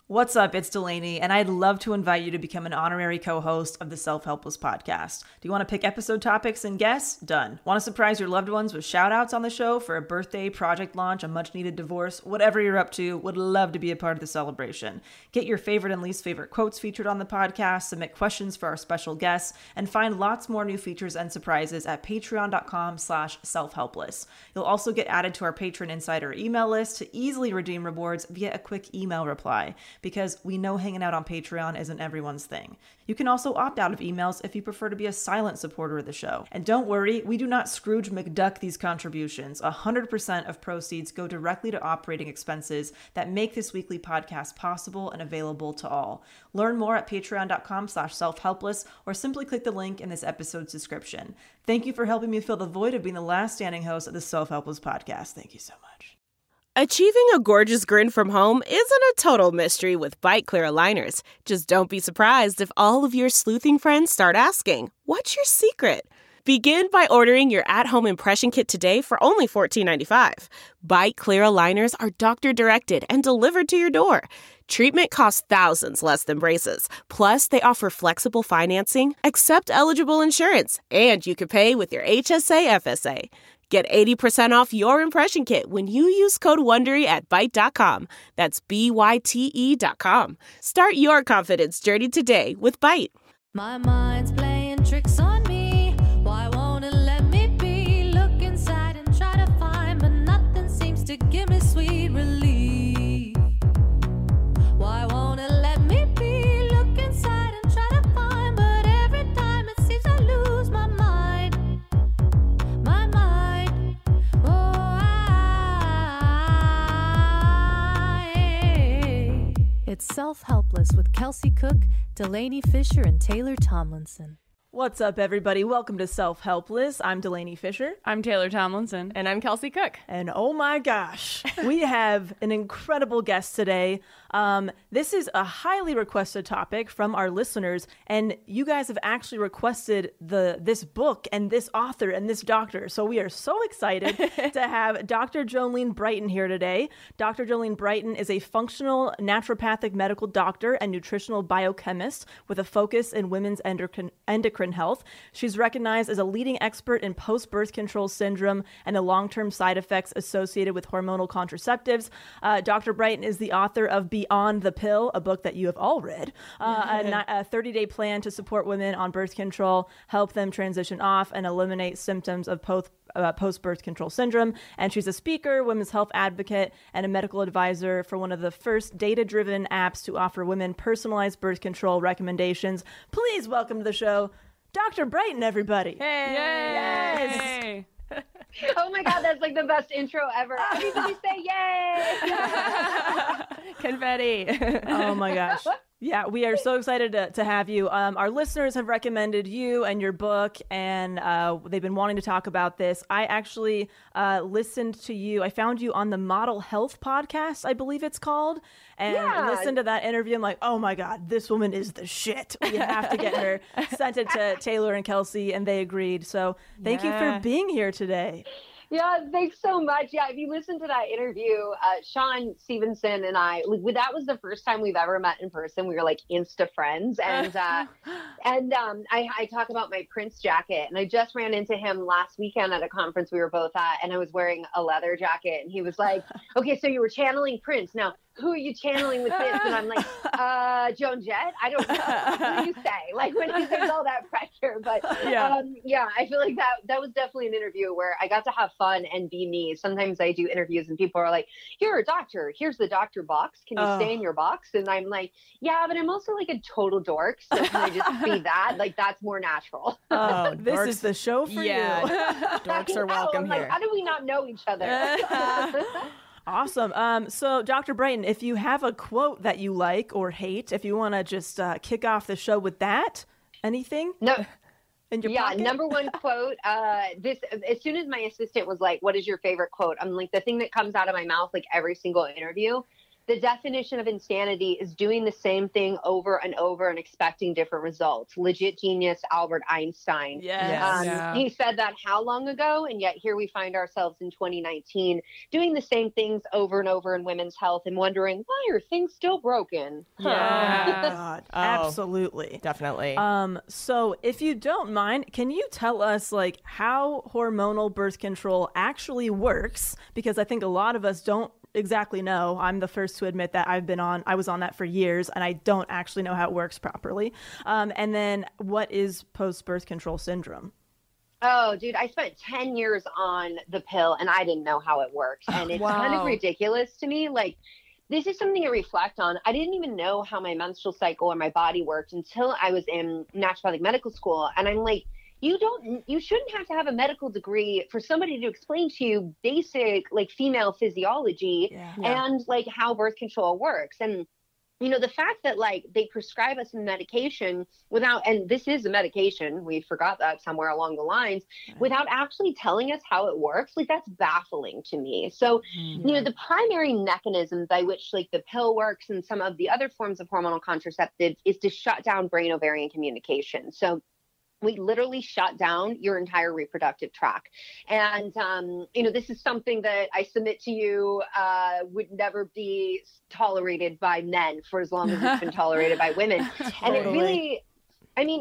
What's up? It's Delaney, and I'd love to invite you to become an honorary co-host of the Self-Helpless podcast. Do you want to pick episode topics and guests? Done. Want to surprise your loved ones with shout-outs on the show for a birthday, project launch, a much-needed divorce? Whatever you're up to, would love to be a part of the celebration. Get your favorite and least favorite quotes featured on the podcast, submit questions for our special guests, and find lots more new features and surprises at patreon.com/selfhelpless. You'll also get added to our Patron Insider email list to easily redeem rewards via a quick email reply, because we know hanging out on Patreon isn't everyone's thing. You can also opt out of emails if you prefer to be a silent supporter of the show. And don't worry, we do not Scrooge McDuck these contributions. 100% of proceeds go directly to operating expenses that make this weekly podcast possible and available to all. Learn more at patreon.com/selfhelpless or simply click the link in this episode's description. Thank you for helping me fill the void of being the last standing host of the Self-Helpless podcast. Thank you so much. Achieving a gorgeous grin from home isn't a total mystery with Byte Clear aligners. Just don't be surprised if all of your sleuthing friends start asking, "What's your secret?" Begin by ordering your at-home impression kit today for only $14.95. Byte Clear aligners are doctor-directed and delivered to your door. Treatment costs thousands less than braces. Plus, they offer flexible financing, accept eligible insurance, and you can pay with your HSA FSA. Get 80% off your impression kit when you use code WONDERY at Byte.com. That's BYTE.com. Start your confidence journey today with Byte. My mind's playing tricks on me. Why won't it let me be? Look inside and try to find, but nothing seems to give me sweet relief. Why won't it let me be? Look inside and try to find, but every time it seems I lose my mind. My mind. Oh, It's Self-Helpless with Kelsey Cook, Delaney Fisher, and Taylor Tomlinson. What's up, everybody? Welcome to Self-Helpless. I'm Delaney Fisher. I'm Taylor Tomlinson. And I'm Kelsey Cook. And oh my gosh, we have an incredible guest today. This is a highly requested topic from our listeners, and you guys have actually requested this book and this author and this doctor. So we are so excited to have Dr. Jolene Brighten here today. Dr. Jolene Brighten is a functional naturopathic medical doctor and nutritional biochemist with a focus in women's endocrine health. She's recognized as a leading expert in post-birth control syndrome and the long-term side effects associated with hormonal contraceptives. Dr. Brighten is the author of Beyond the Pill, a book that you have all read, a 30-day plan to support women on birth control, help them transition off, and eliminate symptoms of post-birth control syndrome. And she's a speaker, women's health advocate, and a medical advisor for one of the first data-driven apps to offer women personalized birth control recommendations. Please welcome to the show, Dr. Brighten, everybody. Hey! Yes! Oh my God, that's like the best intro ever. Everybody say yay! Confetti. Oh my gosh. Yeah, we are so excited to have you. Our listeners have recommended you and your book, and they've been wanting to talk about this. I actually listened to you. I found you on the Model Health podcast, I believe it's called, and listened to that interview. I'm like, oh my God, this woman is the shit. We have to get her. Sent it to Taylor and Kelsey, and they agreed. So thank you for being here today. Yeah, thanks so much. Yeah, if you listen to that interview, Sean Stevenson and I, that was the first time we've ever met in person. We were like Insta friends, and I talk about my Prince jacket, and I just ran into him last weekend at a conference we were both at, and I was wearing a leather jacket, and he was like, "Okay, so you were channeling Prince. Now, who are you channeling with this?" And I'm like, Joan Jett? I don't know. What do you say? Like when there's all that pressure. But I feel like that was definitely an interview where I got to have fun and be me. Sometimes I do interviews and people are like, "You're a doctor. Here's the doctor box. Can you stay in your box?" And I'm like, "Yeah, but I'm also like a total dork. So can I just be that? Like that's more natural." Oh, this is the show for you. Dorks are welcome I'm here. like, how do we not know each other? Awesome. So Dr. Brighten, if you have a quote that you like or hate, if you want to just kick off the show with that, anything? No. In your pocket? Number one quote, this, as soon as my assistant was like, "What is your favorite quote?" I'm like, the thing that comes out of my mouth, like every single interview The definition of insanity is doing the same thing over and over and expecting different results. Legit genius, Albert Einstein. Yes. He said that how long ago? And yet here we find ourselves in 2019 doing the same things over and over in women's health and wondering, why are things still broken? Yeah. Oh, my God. Absolutely. Definitely. So if you don't mind, can you tell us like how hormonal birth control actually works? Because I think a lot of us don't exactly know. I'm the first to admit that I was on that for years and I don't actually know how it works properly. And then what is post-birth control syndrome? Oh, dude, I spent 10 years on the pill and I didn't know how it works. And it's kind of ridiculous to me. Like, this is something to reflect on. I didn't even know how my menstrual cycle or my body worked until I was in naturopathic medical school. And I'm like, you shouldn't have to have a medical degree for somebody to explain to you basic like female physiology and like how birth control works. And, you know, the fact that like they prescribe us a medication without, and this is a medication, we forgot that somewhere along the lines, without actually telling us how it works, like that's baffling to me. So, you know, the primary mechanism by which like the pill works and some of the other forms of hormonal contraceptives is to shut down brain ovarian communication. So we literally shut down your entire reproductive tract. And, you know, this is something that I submit to you would never be tolerated by men for as long as it's been tolerated by women. And it really, I mean,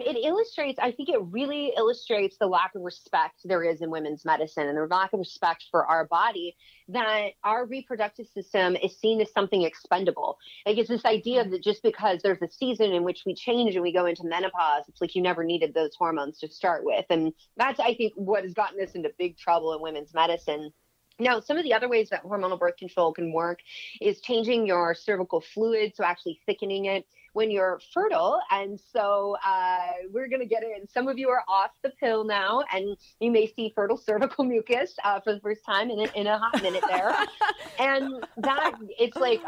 I think it really illustrates the lack of respect there is in women's medicine and the lack of respect for our body, that our reproductive system is seen as something expendable. Like it's this idea that just because there's a season in which we change and we go into menopause, it's like you never needed those hormones to start with. And that's, I think, what has gotten us into big trouble in women's medicine. Now, some of the other ways that hormonal birth control can work is changing your cervical fluid, so actually thickening it when you're fertile. And so we're going to get in. Some of you are off the pill now, and you may see fertile cervical mucus for the first time in a hot minute there. And that it's like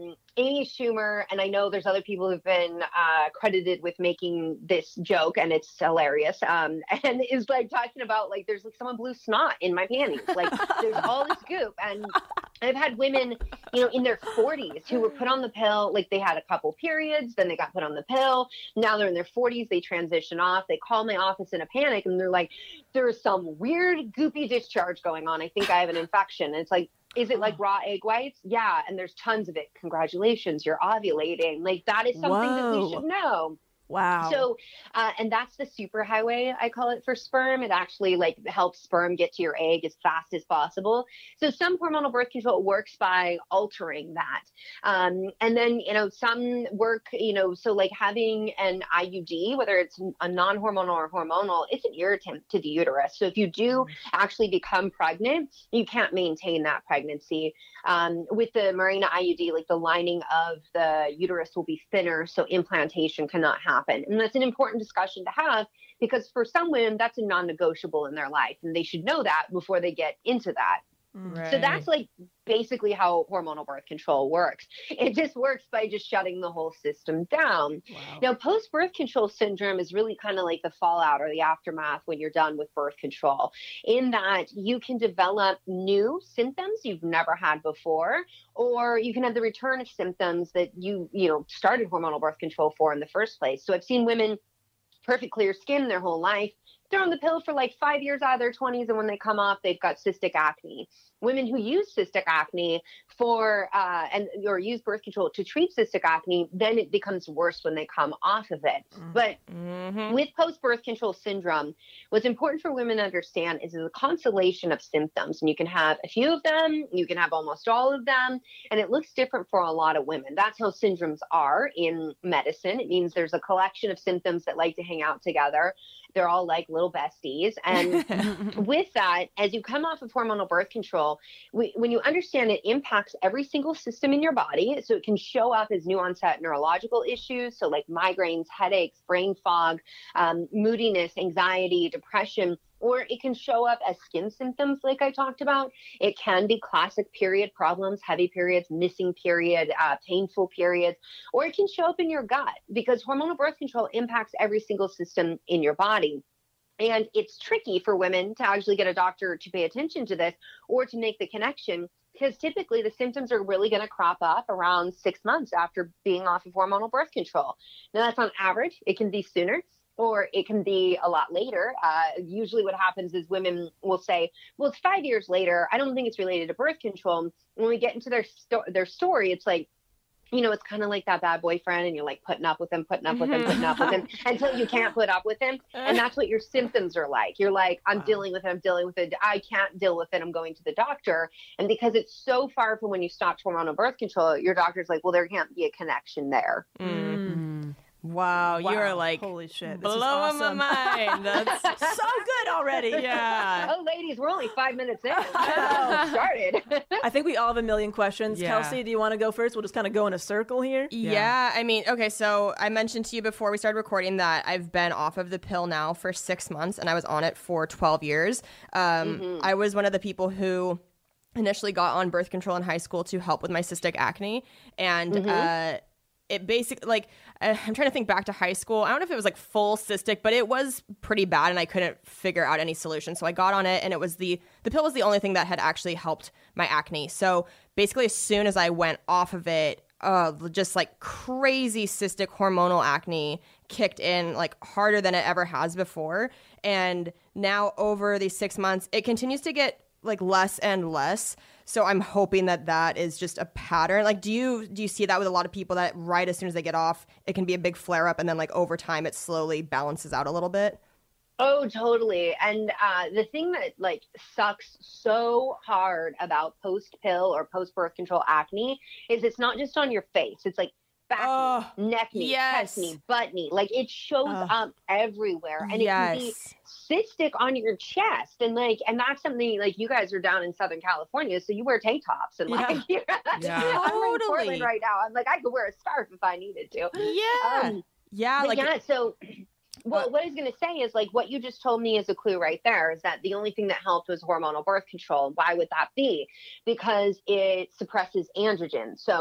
Amy Schumer, and I know there's other people who've been credited with making this joke, and it's hilarious, and is like talking about like there's like someone blew snot in my panties. Like there's all this goop. And I've had women, you know, in their 40s who were put on the pill, like they had a couple periods, then they got put on the pill. Now they're in their 40s, they transition off. They call my office in a panic and they're like, there's some weird goopy discharge going on. I think I have an infection. And it's like, is it like raw egg whites? Yeah. And there's tons of it. Congratulations, you're ovulating. Like that is something that we should know. Wow. So, and that's the superhighway, I call it, for sperm. It actually like helps sperm get to your egg as fast as possible. So some hormonal birth control works by altering that. And then, you know, some work, you know, so like having an IUD, whether it's a non-hormonal or hormonal, it's an irritant to the uterus. So if you do actually become pregnant, you can't maintain that pregnancy. With the Mirena IUD, like the lining of the uterus will be thinner, so implantation cannot happen. And that's an important discussion to have because for some women, that's a non-negotiable in their life. And they should know that before they get into that. Right. So that's like basically how hormonal birth control works. It just works by just shutting the whole system down. Wow. Now, post-birth control syndrome is really kind of like the fallout or the aftermath when you're done with birth control, in that you can develop new symptoms you've never had before, or you can have the return of symptoms that you started hormonal birth control for in the first place. So I've seen women, perfect clear skin their whole life. They're on the pill for like 5 years out of their 20s, and when they come off, they've got cystic acne. Women who use cystic acne or use birth control to treat cystic acne, then it becomes worse when they come off of it. But with post-birth control syndrome, what's important for women to understand is it's a constellation of symptoms, and you can have a few of them, you can have almost all of them, and it looks different for a lot of women. That's how syndromes are in medicine. It means there's a collection of symptoms that like to hang out together. They're all like little besties. And with that, as you come off of hormonal birth control, when you understand it impacts every single system in your body, so it can show up as new onset neurological issues, so like migraines, headaches, brain fog, moodiness, anxiety, depression, or it can show up as skin symptoms like I talked about. It can be classic period problems, heavy periods, missing period, painful periods, or it can show up in your gut because hormonal birth control impacts every single system in your body. And it's tricky for women to actually get a doctor to pay attention to this or to make the connection because typically the symptoms are really going to crop up around 6 months after being off of hormonal birth control. Now, that's on average. It can be sooner, or it can be a lot later. Usually what happens is women will say, well, it's 5 years later. I don't think it's related to birth control. When we get into their story, it's like, you know, it's kind of like that bad boyfriend, and you're like putting up with him until you can't put up with him. And that's what your symptoms are like. You're like, I'm dealing with it. I can't deal with it. I'm going to the doctor. And because it's so far from when you stopped hormonal birth control, your doctor's like, well, there can't be a connection there. Wow, you are like, holy shit, this blowing is awesome. my mind. That's so good already. yeah. Oh, ladies, we're only 5 minutes in. Started. I think we all have a million questions. Yeah. Kelsey, do you want to go first? We'll just kind of go in a circle here. Yeah, I mean, okay, so I mentioned to you before we started recording that I've been off of the pill now for 6 months, and I was on it for 12 years. I was one of the people who initially got on birth control in high school to help with my cystic acne, and it basically, like, I'm trying to think back to high school. I don't know if it was like full cystic, but it was pretty bad, and I couldn't figure out any solution. So I got on it, and it was the pill was the only thing that had actually helped my acne. So basically, as soon as I went off of it, just like crazy cystic hormonal acne kicked in like harder than it ever has before. And now over these 6 months, it continues to get like less and less. So I'm hoping that is just a pattern. Like, do you see that with a lot of people, that right as soon as they get off, it can be a big flare up, and then like over time it slowly balances out a little bit? Oh, totally. And the thing that like sucks so hard about post-pill or post-birth control acne is it's not just on your face. It's like back knee, neck knee, chest knee, butt knee. Like it shows up everywhere, and it can be cystic on your chest, and that's something like you guys are down in Southern California, so you wear tank tops, and like I'm in Portland right now. I'm like, I could wear a scarf if I needed to. So. Well, what I was going to say is like what you just told me is a clue right there, is that the only thing that helped was hormonal birth control. Why would that be? Because it suppresses androgens. So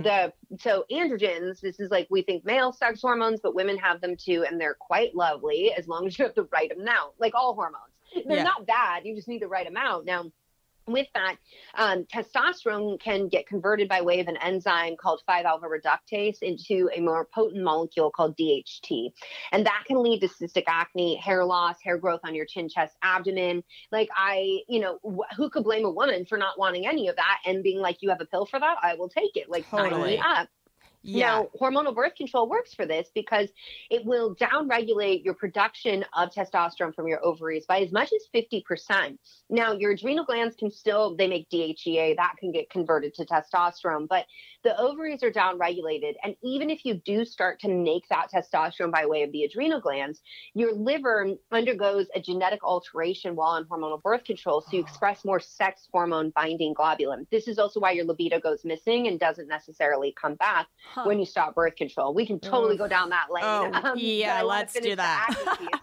androgens, this is like, we think male sex hormones, but women have them too, and they're quite lovely as long as you have the right amount, like all hormones. They're not bad. You just need the right amount. Now, with that, testosterone can get converted by way of an enzyme called 5-alpha reductase into a more potent molecule called DHT. And that can lead to cystic acne, hair loss, hair growth on your chin, chest, abdomen. Like who could blame a woman for not wanting any of that and being like, you have a pill for that? I will take it. Like, sign me up. Now, hormonal birth control works for this because it will downregulate your production of testosterone from your ovaries by as much as 50%. Now, your adrenal glands they make DHEA, that can get converted to testosterone, but the ovaries are downregulated. And even if you do start to make that testosterone by way of the adrenal glands, your liver undergoes a genetic alteration while on hormonal birth control, so you express more sex hormone binding globulin. This is also why your libido goes missing and doesn't necessarily come back when you stop birth control. We can totally go down that lane. Let's do that.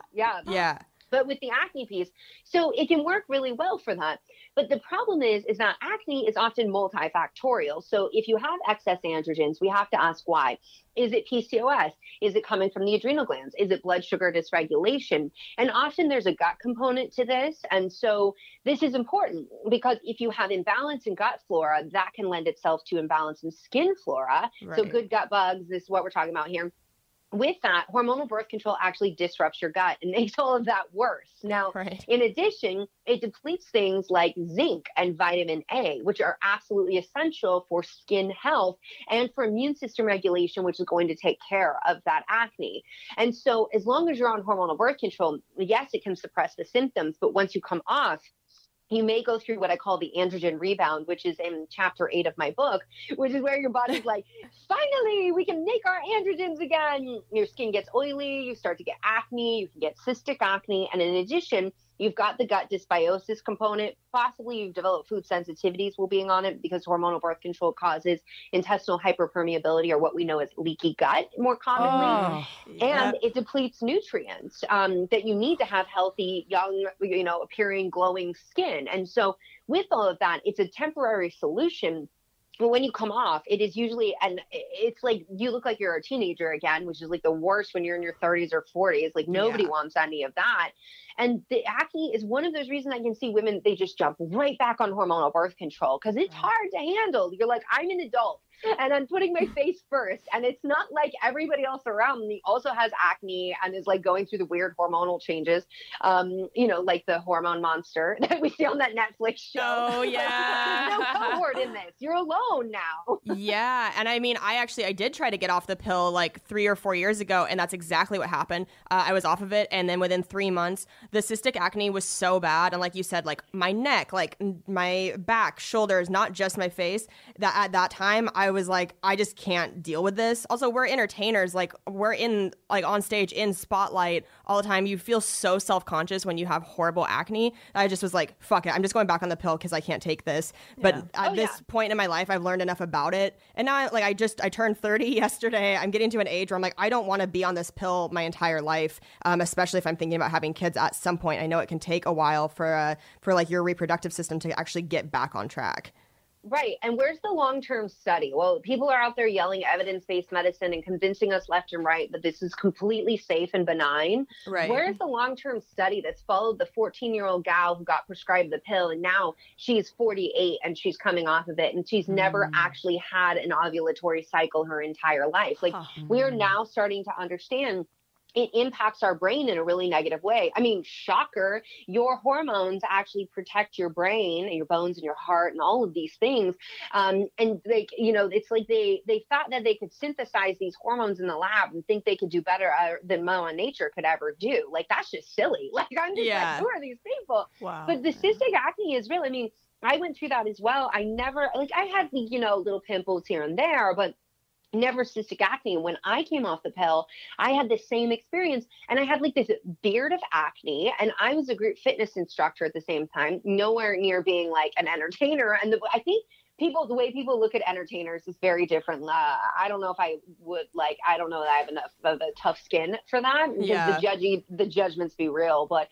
Yeah. But with the acne piece, so it can work really well for that. But the problem is that acne is often multifactorial. So if you have excess androgens, we have to ask why. Is it PCOS? Is it coming from the adrenal glands? Is it blood sugar dysregulation? And often there's a gut component to this. And so this is important because if you have imbalance in gut flora, that can lend itself to imbalance in skin flora. Right. So good gut bugs, this is what we're talking about here. With that, hormonal birth control actually disrupts your gut and makes all of that worse. Now, in addition, it depletes things like zinc and vitamin A, which are absolutely essential for skin health and for immune system regulation, which is going to take care of that acne. And so as long as you're on hormonal birth control, yes, it can suppress the symptoms, but once you come off, you may go through what I call the androgen rebound, which is in chapter 8 of my book, which is where your body's like, finally, we can make our androgens again. Your skin gets oily, you start to get acne, you can get cystic acne. And in addition, you've got the gut dysbiosis component. Possibly you've developed food sensitivities while being on it because hormonal birth control causes intestinal hyperpermeability, or what we know as leaky gut more commonly. And it depletes nutrients that you need to have healthy, young, appearing, glowing skin. And so with all of that, it's a temporary solution. But when you come off, it is usually, and it's like you look like you're a teenager again, which is like the worst when you're in your 30s or 40s. Like nobody wants any of that. And the acne is one of those reasons I can see women, they just jump right back on hormonal birth control because it's hard to handle. You're like, I'm an adult and I'm putting my face first. And it's not like everybody else around me also has acne and is like going through the weird hormonal changes, like the hormone monster that we see on that Netflix show. Oh, yeah. There's no cohort in this. You're alone now. Yeah. And I mean, I did try to get off the pill like 3 or 4 years ago, and that's exactly what happened. I was off of it, and then within 3 months, the cystic acne was so bad. And like you said, like my neck, like my back, shoulders, not just my face, that at that time I was like, I just can't deal with this. Also, we're entertainers. Like we're in like on stage in spotlight all the time. You feel so self-conscious when you have horrible acne. I just was like, fuck it. I'm just going back on the pill because I can't take this. But at this point in my life, I've learned enough about it. And now I turned 30 yesterday. I'm getting to an age where I'm like, I don't want to be on this pill my entire life, especially if I'm thinking about having kids at some point. I know it can take a while for like your reproductive system to actually get back on track. Right. And where's the long-term study? Well, people are out there yelling evidence-based medicine and convincing us left and right that this is completely safe and benign. Right. Where's the long-term study that's followed the 14-year-old gal who got prescribed the pill and now she's 48 and she's coming off of it and she's never actually had an ovulatory cycle her entire life? Like we are now starting to understand it impacts our brain in a really negative way. I mean, shocker, your hormones actually protect your brain and your bones and your heart and all of these things. And like, it's like they thought that they could synthesize these hormones in the lab and think they could do better than Mother Nature could ever do. Like, that's just silly. Like, I'm just like, who are these people? Wow. But the cystic acne is real. I mean, I went through that as well. I had, little pimples here and there, but never cystic acne. When I came off the pill, I had the same experience and I had like this beard of acne and I was a group fitness instructor at the same time, nowhere near being like an entertainer. And I think the way people look at entertainers is very different. I don't know if I would I don't know that I have enough of a tough skin for that. Yeah. The judgments be real, but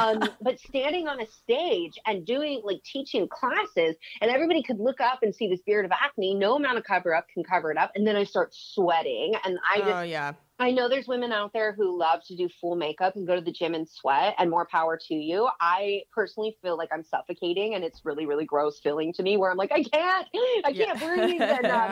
standing on a stage and doing teaching classes and everybody could look up and see this beard of acne, no amount of cover up can cover it up. And then I start sweating and I know there's women out there who love to do full makeup and go to the gym and sweat, and more power to you. I personally feel like I'm suffocating and it's really, really gross feeling to me where I'm like, I can't breathe.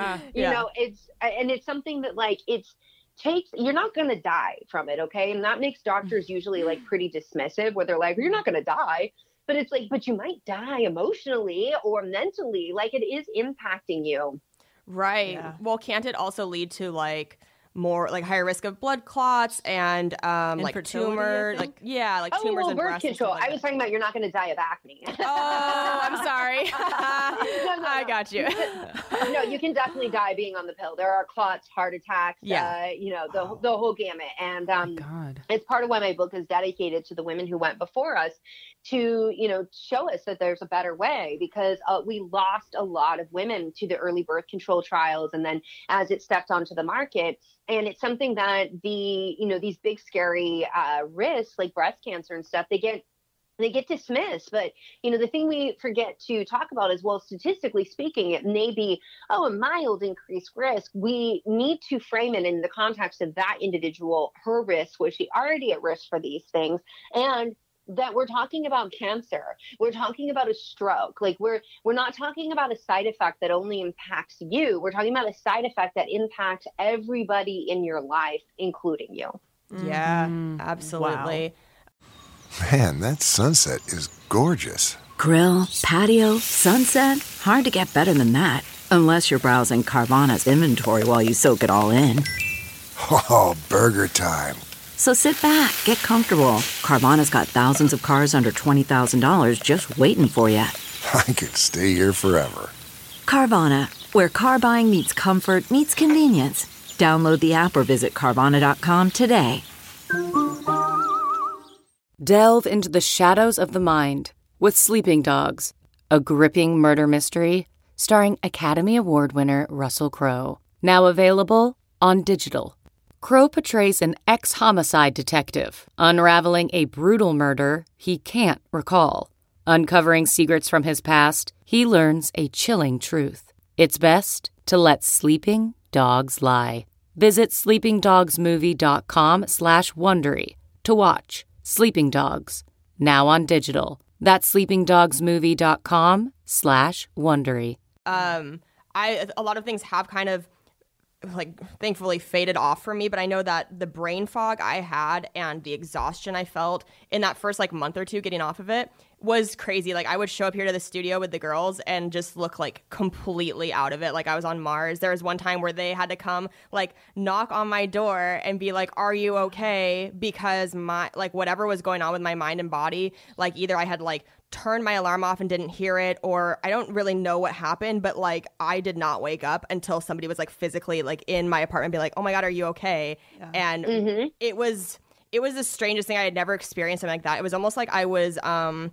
And it's something that you're not going to die from it. Okay. And that makes doctors usually pretty dismissive where they're like, you're not going to die. But it's but you might die emotionally or mentally. It is impacting you. Right. Yeah. Well, can't it also lead to more higher risk of blood clots and tumor, tumors and birth control. I was talking about you're not going to die of acne. Oh, I'm sorry. No. I got you. No, you can definitely die being on the pill. There are clots, heart attacks, the whole gamut. And it's part of why my book is dedicated to the women who went before us to, show us that there's a better way, because we lost a lot of women to the early birth control trials. And then as it stepped onto the market, and it's something that these big scary risks like breast cancer and stuff, they get dismissed. But, the thing we forget to talk about is, well, statistically speaking, it may be, a mild increased risk. We need to frame it in the context of that individual, her risk, was she already at risk for these things? And that we're talking about cancer. We're talking about a stroke. We're not talking about a side effect that only impacts you. We're talking about a side effect that impacts everybody in your life, including you. Yeah, absolutely. Wow. Man, that sunset is gorgeous. Grill, patio, sunset. Hard to get better than that. Unless you're browsing Carvana's inventory while you soak it all in. Oh, burger time. So sit back, get comfortable. Carvana's got thousands of cars under $20,000 just waiting for you. I could stay here forever. Carvana, where car buying meets comfort meets convenience. Download the app or visit Carvana.com today. Delve into the shadows of the mind with Sleeping Dogs, a gripping murder mystery starring Academy Award winner Russell Crowe. Now available on digital. Crowe portrays an ex-homicide detective unraveling a brutal murder he can't recall. Uncovering secrets from his past, he learns a chilling truth. It's best to let sleeping dogs lie. Visit sleepingdogsmovie.com/Wondery to watch Sleeping Dogs, now on digital. That's sleepingdogsmovie.com/Wondery. A lot of things have kind of like thankfully faded off for me, but I know that the brain fog I had and the exhaustion I felt in that first like month or two getting off of it was crazy. Like I would show up here to the studio with the girls and just look like completely out of it, like I was on Mars. There was one time where they had to come like knock on my door and be like, are you okay? Because my like whatever was going on with my mind and body, like either I had like turned my alarm off and didn't hear it, or I don't really know what happened, but like I did not wake up until somebody was like physically like in my apartment and be like, oh my God, are you okay? Yeah. And it was the strangest thing. I had never experienced something like that. It was almost like I was on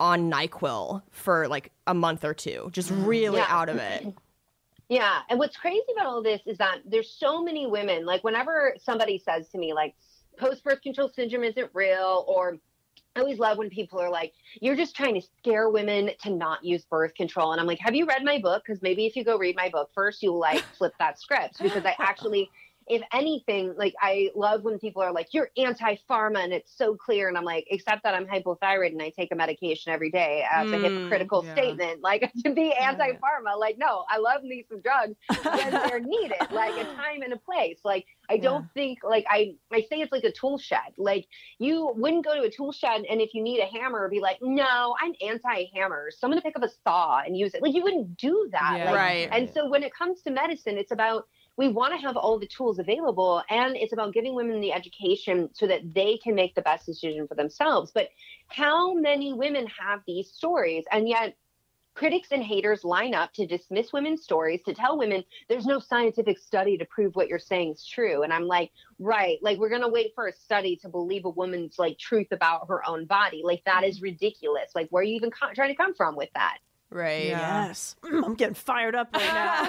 NyQuil for like a month or two, just really out of it. Yeah. And what's crazy about all this is that there's so many women, like whenever somebody says to me like post-birth control syndrome isn't real, or I always love when people are like, you're just trying to scare women to not use birth control. And I'm like, have you read my book? Because maybe if you go read my book first, you'll like flip that script, because I actually, if anything, like I love when people are like, you're anti-pharma and it's so clear. And I'm like, except that I'm hypothyroid and I take a medication every day as a hypocritical statement, like to be anti-pharma. Like, no, I love me some drugs when they're needed, like a time and a place. Like, I don't think like I say it's like a tool shed. Like you wouldn't go to a tool shed and if you need a hammer, be like, no, I'm anti-hammer. So I'm going to pick up a saw and use it. Like you wouldn't do that. Yeah. Like, right. And so when it comes to medicine, it's about, we want to have all the tools available, and it's about giving women the education so that they can make the best decision for themselves. But how many women have these stories? And yet critics and haters line up to dismiss women's stories, to tell women there's no scientific study to prove what you're saying is true. And I'm like, right, like we're going to wait for a study to believe a woman's like truth about her own body. Like that is ridiculous. Like where are you even trying to come from with that? Right. Yeah. Yes. I'm getting fired up right now.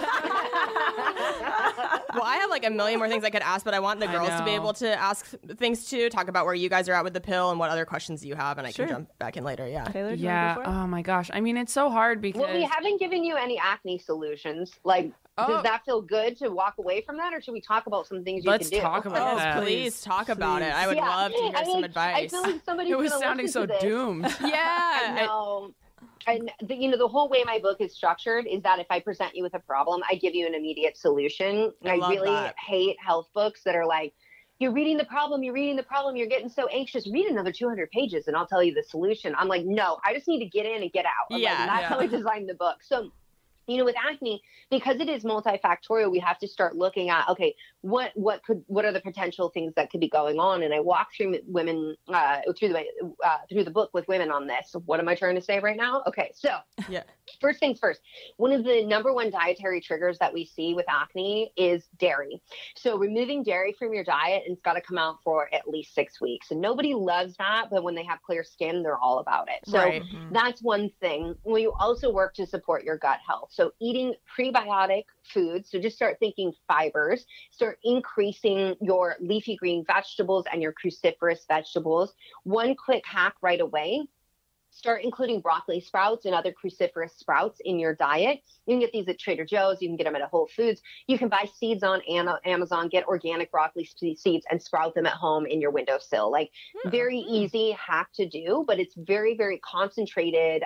Well, I have like a million more things I could ask, but I want the girls to be able to ask things too, talk about where you guys are at with the pill and what other questions you have, and I can jump back in later. Yeah. Taylor, do you Yeah. want to go for it? Oh my gosh. I mean, it's so hard because Well, we haven't given you any acne solutions. Like, does that feel good to walk away from that, or should we talk about some things you Let's can do? talk about that. Please talk about it. I would love to hear some advice. I feel like somebody's It was gonna sounding listen so to this. doomed. Yeah. No. And the whole way my book is structured is that if I present you with a problem, I give you an immediate solution. And I love really that. hate health books that are like, you're reading the problem, you're getting so anxious. Read another 200 pages and I'll tell you the solution. I'm like, no, I just need to get in and get out. I'm like, that's how I designed the book. So, with acne, because it is multifactorial, we have to start looking at, okay, what are the potential things that could be going on? And I walk through women through the book with women on this. So what am I trying to say right now? Okay, so first things first, one of the number one dietary triggers that we see with acne is dairy. So removing dairy from your diet, and it's got to come out for at least 6 weeks. And nobody loves that, but when they have clear skin, they're all about it. So that's one thing. We also work to support your gut health. So eating prebiotic foods. So just start thinking fibers, start increasing your leafy green vegetables and your cruciferous vegetables. One quick hack right away, start including broccoli sprouts and other cruciferous sprouts in your diet. You can get these at Trader Joe's. You can get them at Whole Foods. You can buy seeds on Amazon, get organic broccoli seeds and sprout them at home in your windowsill. Like very easy hack to do, but it's very, very concentrated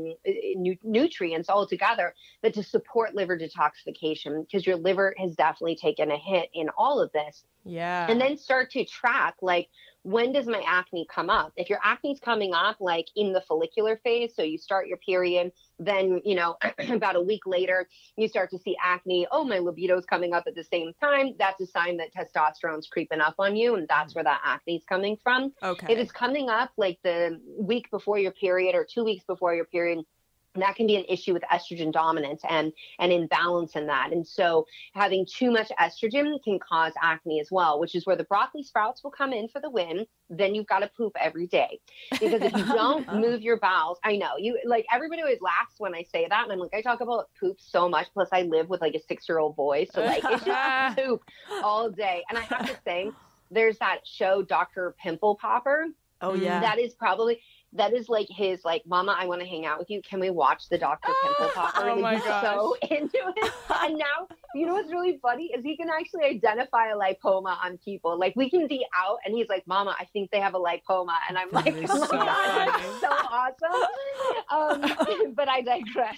nutrients all together, but to support liver detoxification, because your liver has definitely taken a hit in all of this. Yeah. And then start to track, like, when does my acne come up? If your acne's coming up like in the follicular phase, so you start your period, then, about a week later, you start to see acne. Oh, my libido's coming up at the same time. That's a sign that testosterone's creeping up on you. And that's where that acne's coming from. Okay. If it's coming up like the week before your period or 2 weeks before your period, that can be an issue with estrogen dominance and imbalance in that. And so having too much estrogen can cause acne as well, which is where the broccoli sprouts will come in for the win. Then you've got to poop every day, because if you don't move your bowels, I know you, like, everybody always laughs when I say that. And I'm like, I talk about poop so much. Plus I live with like a 6-year-old boy. So like, it's just poop all day. And I have to say, there's that show, Dr. Pimple Popper. Oh yeah. That is probably, that is like his like, Mama, I want to hang out with you. Can we watch the Dr. Pimple Popper? Oh my He's so into it. And now, you know what's really funny is he can actually identify a lipoma on people. Like we can be out and he's like, Mama, I think they have a lipoma. And I'm like, oh my God, that's so awesome. But I digress.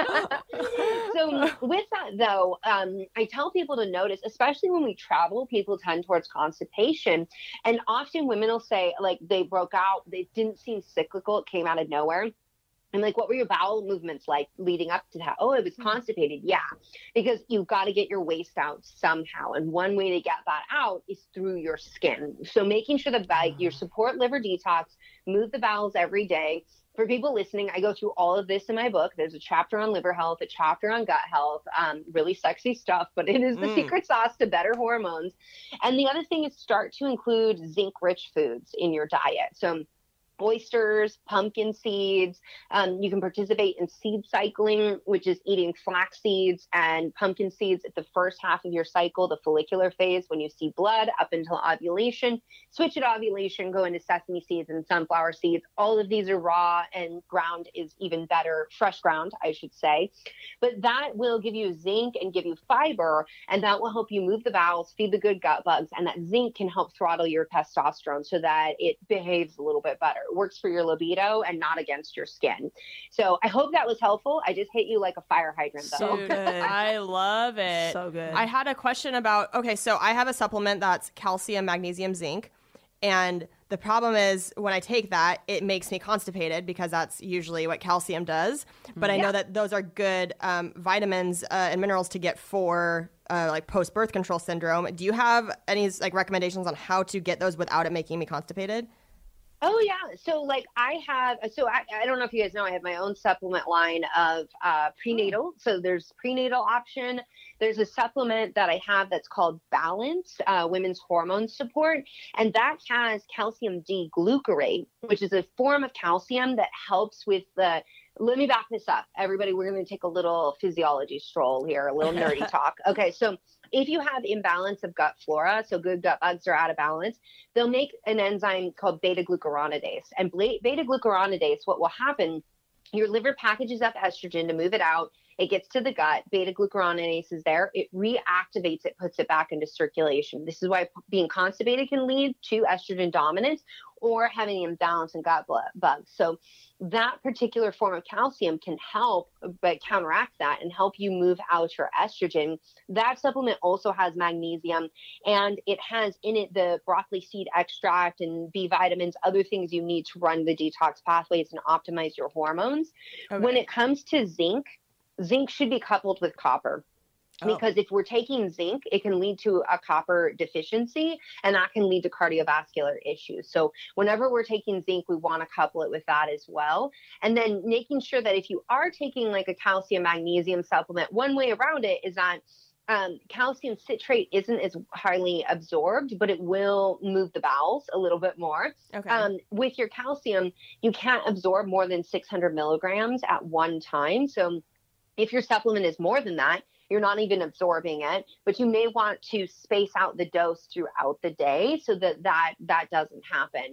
So with that though, I tell people to notice, especially when we travel, people tend towards constipation. And often women will say like they broke out, they didn't seem cyclical, it came out of nowhere. I'm like, what were your bowel movements like leading up to that? Oh, it was constipated. Yeah, because you've got to get your waste out somehow. And one way to get that out is through your skin. So making sure that your support liver detox, move the bowels every day. For people listening, I go through all of this in my book. There's a chapter on liver health, a chapter on gut health, really sexy stuff, but it is the secret sauce to better hormones. And the other thing is start to include zinc-rich foods in your diet. So oysters, pumpkin seeds. You can participate in seed cycling, which is eating flax seeds and pumpkin seeds at the first half of your cycle, the follicular phase, when you see blood up until ovulation. Switch at ovulation, go into sesame seeds and sunflower seeds. All of these are raw, and ground is even better, fresh ground, I should say. But that will give you zinc and give you fiber, and that will help you move the bowels, feed the good gut bugs, and that zinc can help throttle your testosterone so that it behaves a little bit better. Works for your libido and not against your skin. So I hope that was helpful. I just hit you like a fire hydrant though. So good. I love it. So good. I had a question about, okay, so I have a supplement that's calcium, magnesium, zinc. And the problem is when I take that, it makes me constipated because that's usually what calcium does. But I know that those are good vitamins and minerals to get for like post-birth control syndrome. Do you have any like recommendations on how to get those without it making me constipated? Oh, yeah. So like I don't know if you guys know, I have my own supplement line of prenatal. So there's prenatal option. There's a supplement that I have that's called Balance, women's hormone support. And that has calcium D-glucarate, which is a form of calcium that helps with the, let me back this up. Everybody, we're going to take a little physiology stroll here, a little nerdy talk. Okay, so if you have imbalance of gut flora, so good gut bugs are out of balance, they'll make an enzyme called beta-glucuronidase. And beta-glucuronidase, what will happen, your liver packages up estrogen to move it out. It gets to the gut. Beta-glucuronidase is there. It reactivates it, puts it back into circulation. This is why being constipated can lead to estrogen dominance or having imbalance in gut bugs. So that particular form of calcium can help but counteract that and help you move out your estrogen. That supplement also has magnesium, and it has in it the broccoli seed extract and B vitamins, other things you need to run the detox pathways and optimize your hormones. Okay. When it comes to zinc should be coupled with copper. Because if we're taking zinc, it can lead to a copper deficiency, and that can lead to cardiovascular issues. So whenever we're taking zinc, we want to couple it with that as well. And then making sure that if you are taking like a calcium magnesium supplement, one way around it is that calcium citrate isn't as highly absorbed, but it will move the bowels a little bit more. Okay. With your calcium, you can't absorb more than 600 milligrams at one time. So if your supplement is more than that, you're not even absorbing it, but you may want to space out the dose throughout the day so that doesn't happen.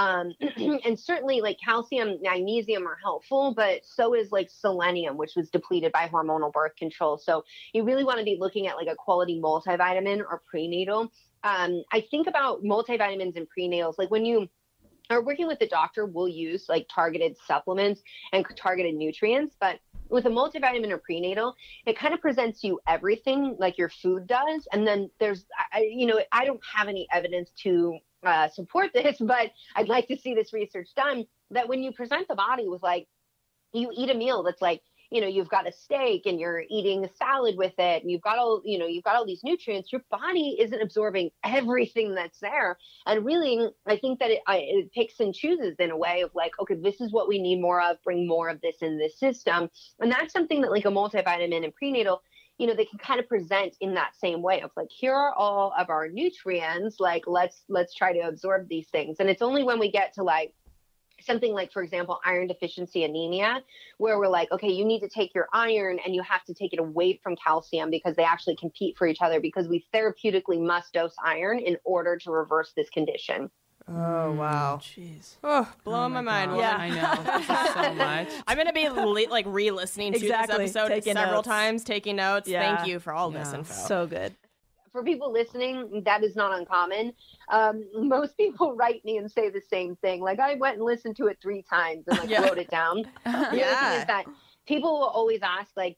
And certainly like calcium, magnesium are helpful, but so is like selenium, which was depleted by hormonal birth control. So you really want to be looking at like a quality multivitamin or prenatal. I think about multivitamins and prenatals, like when you are working with the doctor, we'll use like targeted supplements and targeted nutrients, but with a multivitamin or prenatal, it kind of presents you everything like your food does. And then there's, I don't have any evidence to support this, but I'd like to see this research done, that when you present the body with like, you eat a meal that's like, you've got a steak and you're eating a salad with it, and you've got all these nutrients, your body isn't absorbing everything that's there. And really, I think that it picks and chooses in a way of like, okay, this is what we need more of, bring more of this in this system. And that's something that like a multivitamin and prenatal, they can kind of present in that same way of like, here are all of our nutrients, like, let's try to absorb these things. And it's only when we get to like, something like, for example, iron deficiency anemia, where we're like, okay, you need to take your iron and you have to take it away from calcium because they actually compete for each other, because we therapeutically must dose iron in order to reverse this condition. Oh, wow. Jeez. Oh, blowing my mind. Yeah. I know. This is so much. I'm going to be like re-listening to Exactly. this episode Taking several notes. times, taking notes. Yeah. Thank you for all this Yeah. info. So good. For people listening, that is not uncommon. Most people write me and say the same thing. Like, I went and listened to it 3 times and Yeah. wrote it down. The other thing is that people will always ask, like,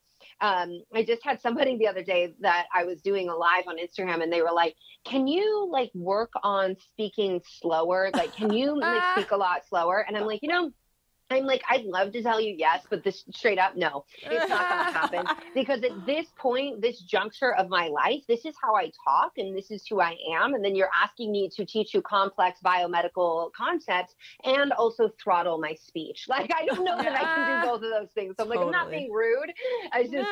I just had somebody the other day that I was doing a live on Instagram, and they were like, can you like work on speaking slower? Like, can you like speak a lot slower? And I'm like, I'm like, I'd love to tell you yes, but this straight up, no, it's not going to happen. Because at this point, this juncture of my life, this is how I talk and this is who I am. And then you're asking me to teach you complex biomedical concepts and also throttle my speech. Like, I don't know that I can do both of those things. So I'm like, I'm not being rude. It's just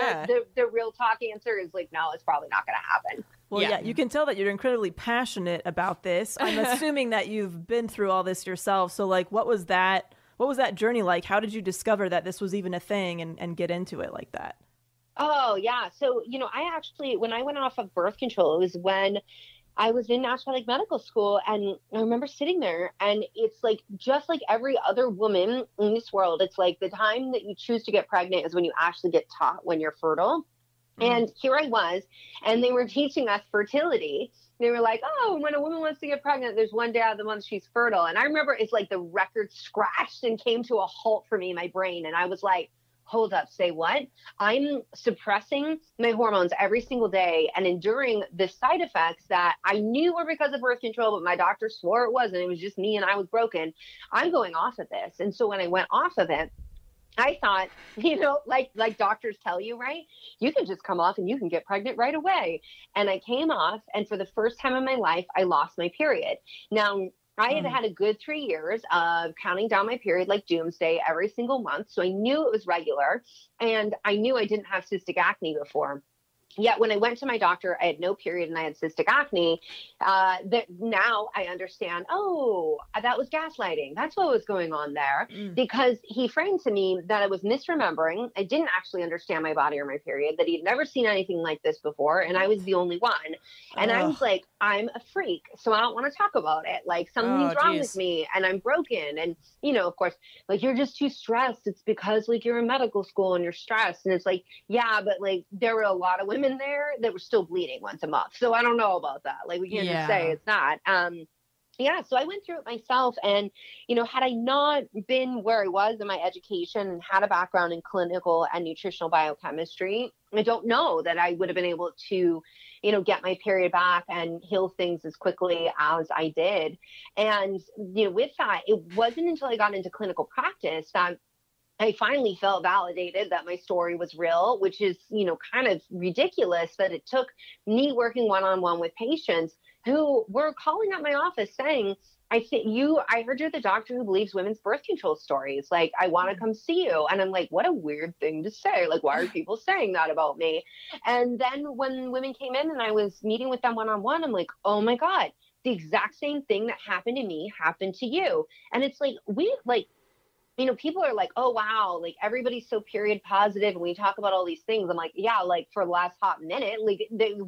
the real talk answer is like, no, it's probably not going to happen. Well, yeah, you can tell that you're incredibly passionate about this. I'm assuming that you've been through all this yourself. So like, what was that journey like? How did you discover that this was even a thing and get into it like that? Oh, yeah. So, I actually, when I went off of birth control, it was when I was in naturopathic medical school. And I remember sitting there, and it's like, just like every other woman in this world, it's like the time that you choose to get pregnant is when you actually get taught when you're fertile. And here I was, and they were teaching us fertility. They were like, oh, when a woman wants to get pregnant, there's one day out of the month she's fertile. And I remember it's like the record scratched and came to a halt for me in my brain. And I was like, hold up, say what? I'm suppressing my hormones every single day and enduring the side effects that I knew were because of birth control, but my doctor swore it wasn't. It was just me and I was broken. I'm going off of this. And so when I went off of it, I thought, like doctors tell you, right? You can just come off and you can get pregnant right away. And I came off, and for the first time in my life, I lost my period. Now, I had had a good 3 years of counting down my period like doomsday every single month. So I knew it was regular, and I knew I didn't have cystic acne before. Yet when I went to my doctor, I had no period and I had cystic acne. That now I understand, oh, that was gaslighting. That's what was going on there. Because he framed to me that I was misremembering. I didn't actually understand my body or my period, that he'd never seen anything like this before. And I was the only one. And I was like, I'm a freak, so I don't want to talk about it. Like, something's wrong with me and I'm broken. And, of course, like, you're just too stressed. It's because like you're in medical school and you're stressed. And it's like, yeah, but like there were a lot of women there that were still bleeding once a month. So I don't know about that. Like, we can't just say it's not. So I went through it myself, and, had I not been where I was in my education and had a background in clinical and nutritional biochemistry, I don't know that I would have been able to, get my period back and heal things as quickly as I did. And, with that, it wasn't until I got into clinical practice that I finally felt validated that my story was real, which is, kind of ridiculous that it took me working one-on-one with patients who were calling up my office saying, I heard you're the doctor who believes women's birth control stories. Like, I want to come see you. And I'm like, what a weird thing to say. Like, why are people saying that about me? And then when women came in and I was meeting with them one-on-one, I'm like, oh my God, the exact same thing that happened to me happened to you. And it's like, people are like, oh, wow, like everybody's so period positive. And we talk about all these things. I'm like, yeah, like for the last hot minute, like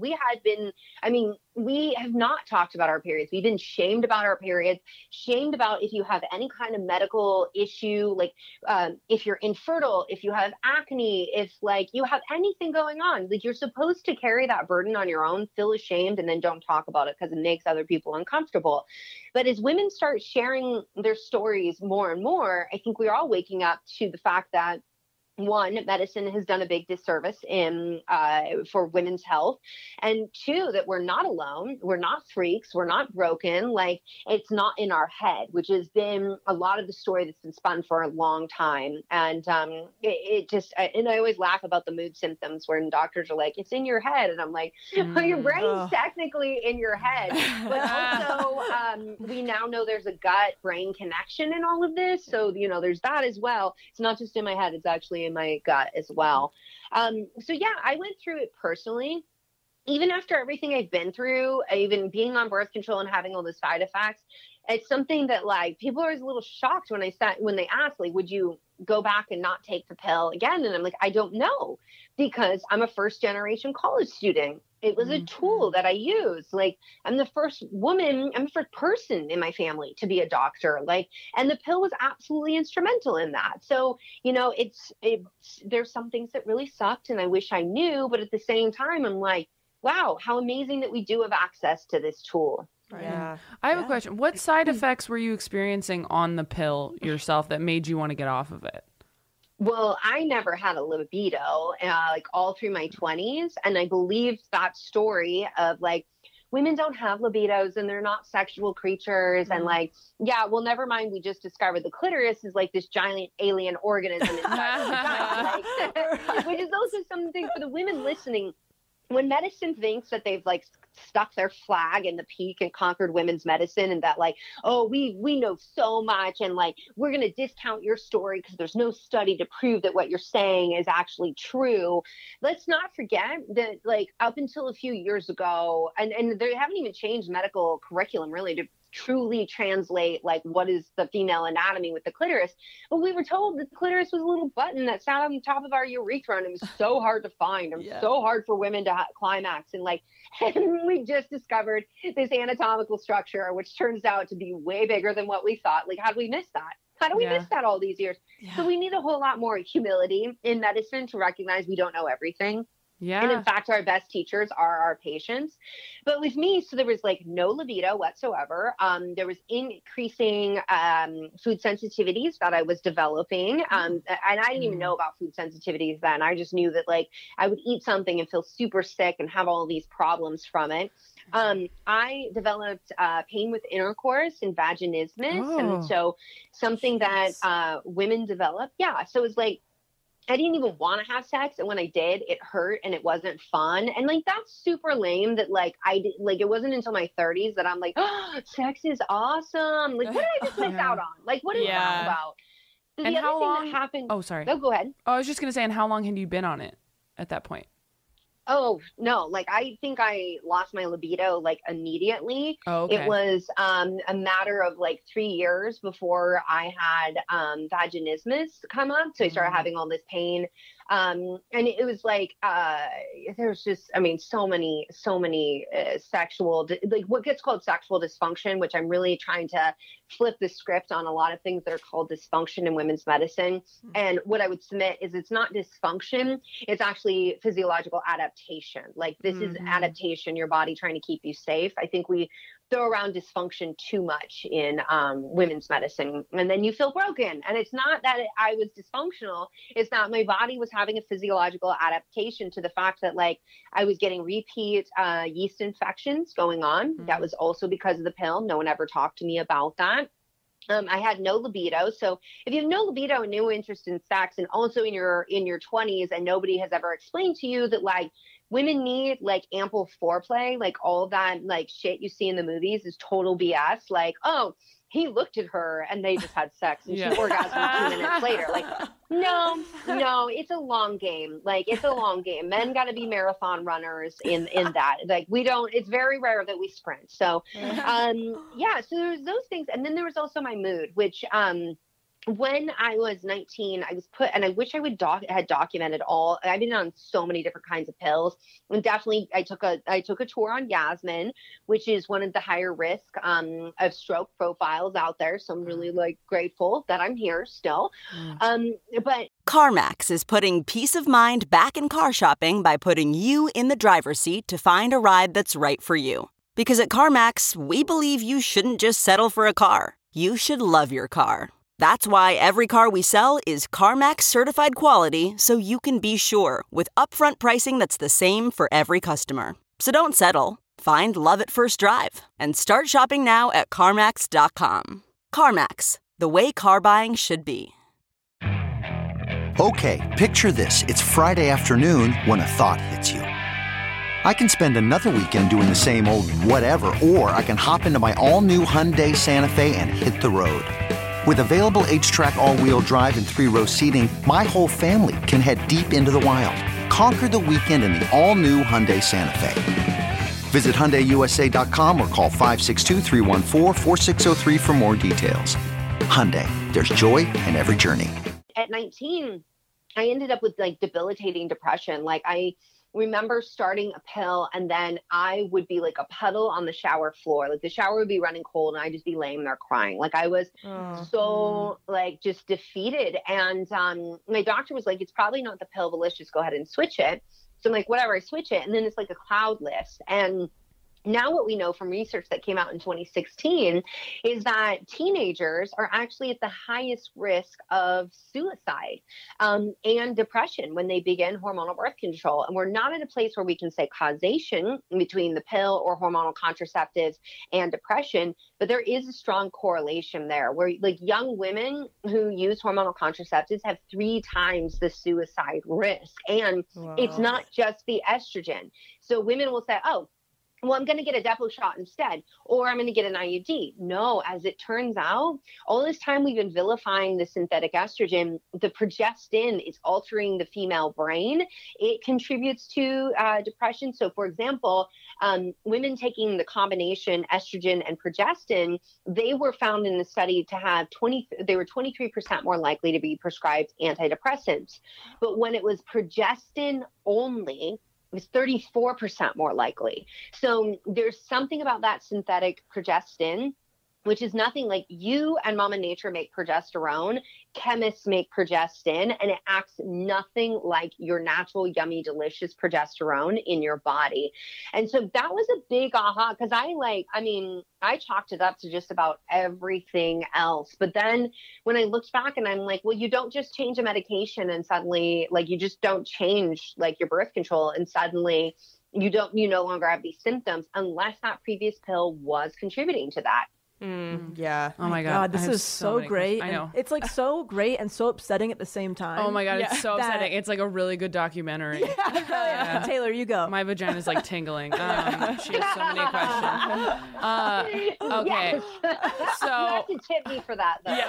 we have not talked about our periods. We've been shamed about our periods, shamed about if you have any kind of medical issue, like if you're infertile, if you have acne, if like you have anything going on, like you're supposed to carry that burden on your own, feel ashamed, and then don't talk about it because it makes other people uncomfortable. But as women start sharing their stories more and more, I think we're all waking up to the fact that, one, medicine has done a big disservice for women's health, and two, that we're not alone, we're not freaks, we're not broken, like it's not in our head, which has been a lot of the story that's been spun for a long time. And and I always laugh about the mood symptoms when doctors are like, it's in your head, and I'm like, well, your brain's technically in your head, but also we now know there's a gut-brain connection in all of this, so there's that as well. It's not just in my head, it's actually in my gut as well. I went through it personally. Even after everything I've been through, even being on birth control and having all the side effects, it's something that like people are always a little shocked when they ask, like, would you go back and not take the pill again? And I'm like, I don't know, because I'm a first generation college student. It was a tool that I used. Like, I'm the first person in my family to be a doctor. Like, and the pill was absolutely instrumental in that. So, you know, there's some things that really sucked and I wish I knew, but at the same time, I'm like, wow, how amazing that we do have access to this tool. Right. Yeah. I have a question. What side effects were you experiencing on the pill yourself that made you want to get off of it? Well, I never had a libido, like all through my 20s. And I believed that story of like, women don't have libidos and they're not sexual creatures. And like, yeah, well, never mind. We just discovered the clitoris is like this giant alien organism inside the vagina, like, which is also something for the women listening. When medicine thinks that they've like stuck their flag in the peak and conquered women's medicine, and that like, oh, we know so much, and like, we're going to discount your story because there's no study to prove that what you're saying is actually true. Let's not forget that like up until a few years ago, and they haven't even changed medical curriculum really to truly translate like what is the female anatomy with the clitoris, but we were told that the clitoris was a little button that sat on top of our urethra, and it was so hard to find and so hard for women to climax, and like, and we just discovered this anatomical structure which turns out to be way bigger than what we thought. Like, how do we miss that? How do we miss that all these years? So we need a whole lot more humility in medicine to recognize we don't know everything. Yeah. And in fact, our best teachers are our patients. But with me, so there was like no libido whatsoever. There was increasing food sensitivities that I was developing. And I didn't even know about food sensitivities then. I just knew that like I would eat something and feel super sick and have all these problems from it. I developed pain with intercourse and vaginismus. And so something that women develop. Yeah. So it was like, I didn't even want to have sex. And when I did, it hurt and it wasn't fun. And like, that's super lame that like, it wasn't until my 30s that I'm like, oh, sex is awesome. Like, what did I just miss out on? Like, what is that about? So and the how other long? thing that happened. Oh, sorry. No, go ahead. Oh, I was just going to say, and how long had you been on it at that point? Oh, no. Like, I think I lost my libido, like, immediately. Oh, okay. It was a matter of, like, 3 years before I had vaginismus come up. So I started having all this pain. And it was like, there's just, I mean, so many sexual, like what gets called sexual dysfunction, which I'm really trying to flip the script on a lot of things that are called dysfunction in women's medicine. And what I would submit is it's not dysfunction. It's actually physiological adaptation. Like this is adaptation, your body trying to keep you safe. I think we throw around dysfunction too much in women's medicine, and then you feel broken. And it's not that I was dysfunctional. It's that my body was having a physiological adaptation to the fact that like I was getting repeat yeast infections going on. That was also because of the pill. No one ever talked to me about that. I had no libido. So if you have no libido and no interest in sex, and also in your 20s, and nobody has ever explained to you that like women need like ample foreplay, like all that like shit you see in the movies is total BS. Like, oh, he looked at her and they just had sex and she orgasmed 2 minutes later. Like, no, it's a long game. Like, it's a long game. Men got to be marathon runners in that. Like, we don't, it's very rare that we sprint. So, so there's those things. And then there was also my mood, which, when I was 19, I was put, and I wish I would had documented all. I've been on so many different kinds of pills, and definitely I took a tour on Yasmin, which is one of the higher risk of stroke profiles out there. So I'm really like grateful that I'm here still. But CarMax is putting peace of mind back in car shopping by putting you in the driver's seat to find a ride that's right for you. Because at CarMax, we believe you shouldn't just settle for a car. You should love your car. That's why every car we sell is CarMax certified quality, so you can be sure with upfront pricing that's the same for every customer. So don't settle. Find love at first drive and start shopping now at CarMax.com. CarMax, the way car buying should be. Okay, picture this. It's Friday afternoon when a thought hits you. I can spend another weekend doing the same old whatever, or I can hop into my all-new Hyundai Santa Fe and hit the road. With available H-Track all-wheel drive and 3-row seating, my whole family can head deep into the wild. Conquer the weekend in the all-new Hyundai Santa Fe. Visit HyundaiUSA.com or call 562-314-4603 for more details. Hyundai, there's joy in every journey. at 19, I ended up with like debilitating depression. Like I remember starting a pill and then I would be like a puddle on the shower floor. Like the shower would be running cold and I'd just be laying there crying. Like I was so like just defeated. And my doctor was like, it's probably not the pill, but let's just go ahead and switch it. So I'm like, whatever, I switch it. And then it's like a cloud list. And now what we know from research that came out in 2016 is that teenagers are actually at the highest risk of suicide and depression when they begin hormonal birth control. And we're not at a place where we can say causation between the pill or hormonal contraceptives and depression, but there is a strong correlation there where like young women who use hormonal contraceptives have 3 times the suicide risk. And it's not just the estrogen. So women will say, oh, well, I'm going to get a Depo shot instead, or I'm going to get an IUD. No, as it turns out, all this time we've been vilifying the synthetic estrogen, the progestin is altering the female brain. It contributes to depression. So, for example, women taking the combination estrogen and progestin, they were found in the study to have they were 23% more likely to be prescribed antidepressants. But when it was progestin only, it was 34% more likely. So there's something about that synthetic progestin, which is nothing like you and Mama Nature make progesterone, chemists make progestin, and it acts nothing like your natural, yummy, delicious progesterone in your body. And so that was a big aha because I chalked it up to just about everything else. But then when I looked back and I'm like, well, you don't just change a medication and suddenly like you just don't change like your birth control and suddenly you no longer have these symptoms unless that previous pill was contributing to that. Yeah. Oh my God. This is so great. I know. It's like so great and so upsetting at the same time. Oh my God. It's so upsetting. It's like a really good documentary. Yeah. Taylor, you go. My vagina's like tingling. She has so many questions. Okay. Yes. So You have to tip me for that, though.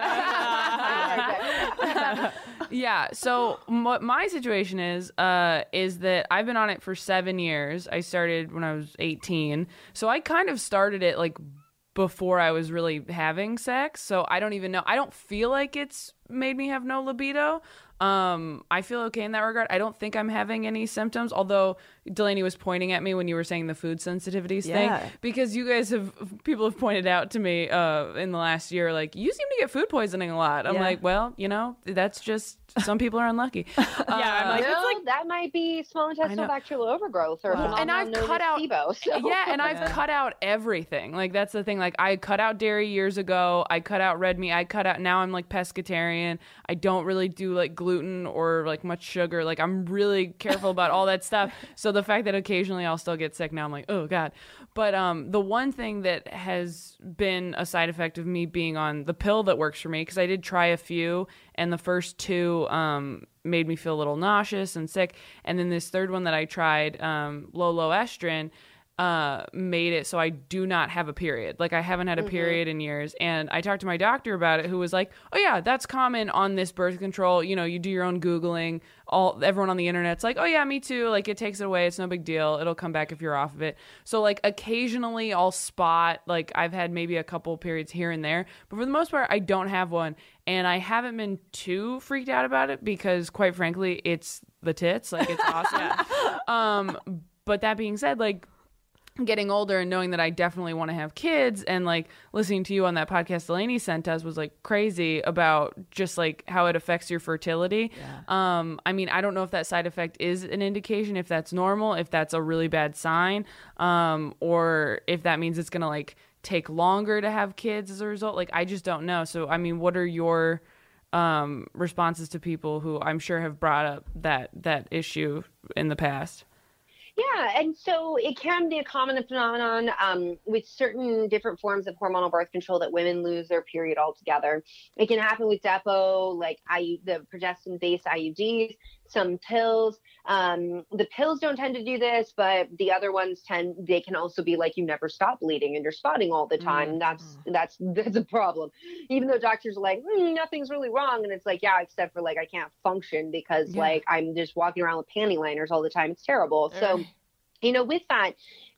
Yeah. So what my situation is that I've been on it for 7 years. I started when I was 18. So I kind of started it like before I was really having sex. So I don't even know. I don't feel like it's made me have no libido. I feel okay in that regard. I don't think I'm having any symptoms, although Delaney was pointing at me when you were saying the food sensitivities thing, because you guys people have pointed out to me in the last year, like, you seem to get food poisoning a lot. I'm like, well, that's just, some people are unlucky. I'm like, that might be small intestinal bacterial overgrowth or and I've cut out SIBO, so. and I've cut out everything. Like, that's the thing. Like, I cut out dairy years ago. I cut out red meat. Now I'm like pescatarian. I don't really do like gluten or like much sugar. Like, I'm really careful about all that stuff. So the fact that occasionally I'll still get sick now, I'm like, oh God. But the one thing that has been a side effect of me being on the pill that works for me, because I did try a few, and the first 2 made me feel a little nauseous and sick. And then this third one that I tried, low estrin, made it so I do not have a period. Like, I haven't had a period in years. And I talked to my doctor about it, who was like, oh yeah, that's common on this birth control. You do your own Googling. Everyone on the internet's like, oh yeah, me too. Like, it takes it away. It's no big deal. It'll come back if you're off of it. So like, occasionally I'll spot, like, I've had maybe a couple periods here and there, but for the most part, I don't have one. And I haven't been too freaked out about it because, quite frankly, it's the tits. Like, it's awesome. But that being said, like, getting older and knowing that I definitely want to have kids, and like listening to you on that podcast Delaney sent us was like crazy about just like how it affects your fertility. I mean, I don't know if that side effect is an indication, if that's normal, if that's a really bad sign, or if that means it's gonna like take longer to have kids as a result. Like, I just don't know. So I mean, what are your responses to people who I'm sure have brought up that issue in the past? Yeah, and so it can be a common phenomenon with certain different forms of hormonal birth control that women lose their period altogether. It can happen with Depo, like the progestin-based IUDs, some pills. The pills don't tend to do this, but the other ones they can also be like, you never stop bleeding and you're spotting all the time. That's a problem. Even though doctors are like, nothing's really wrong. And it's like, yeah, except for like, I can't function because like I'm just walking around with panty liners all the time. It's terrible. So, with that,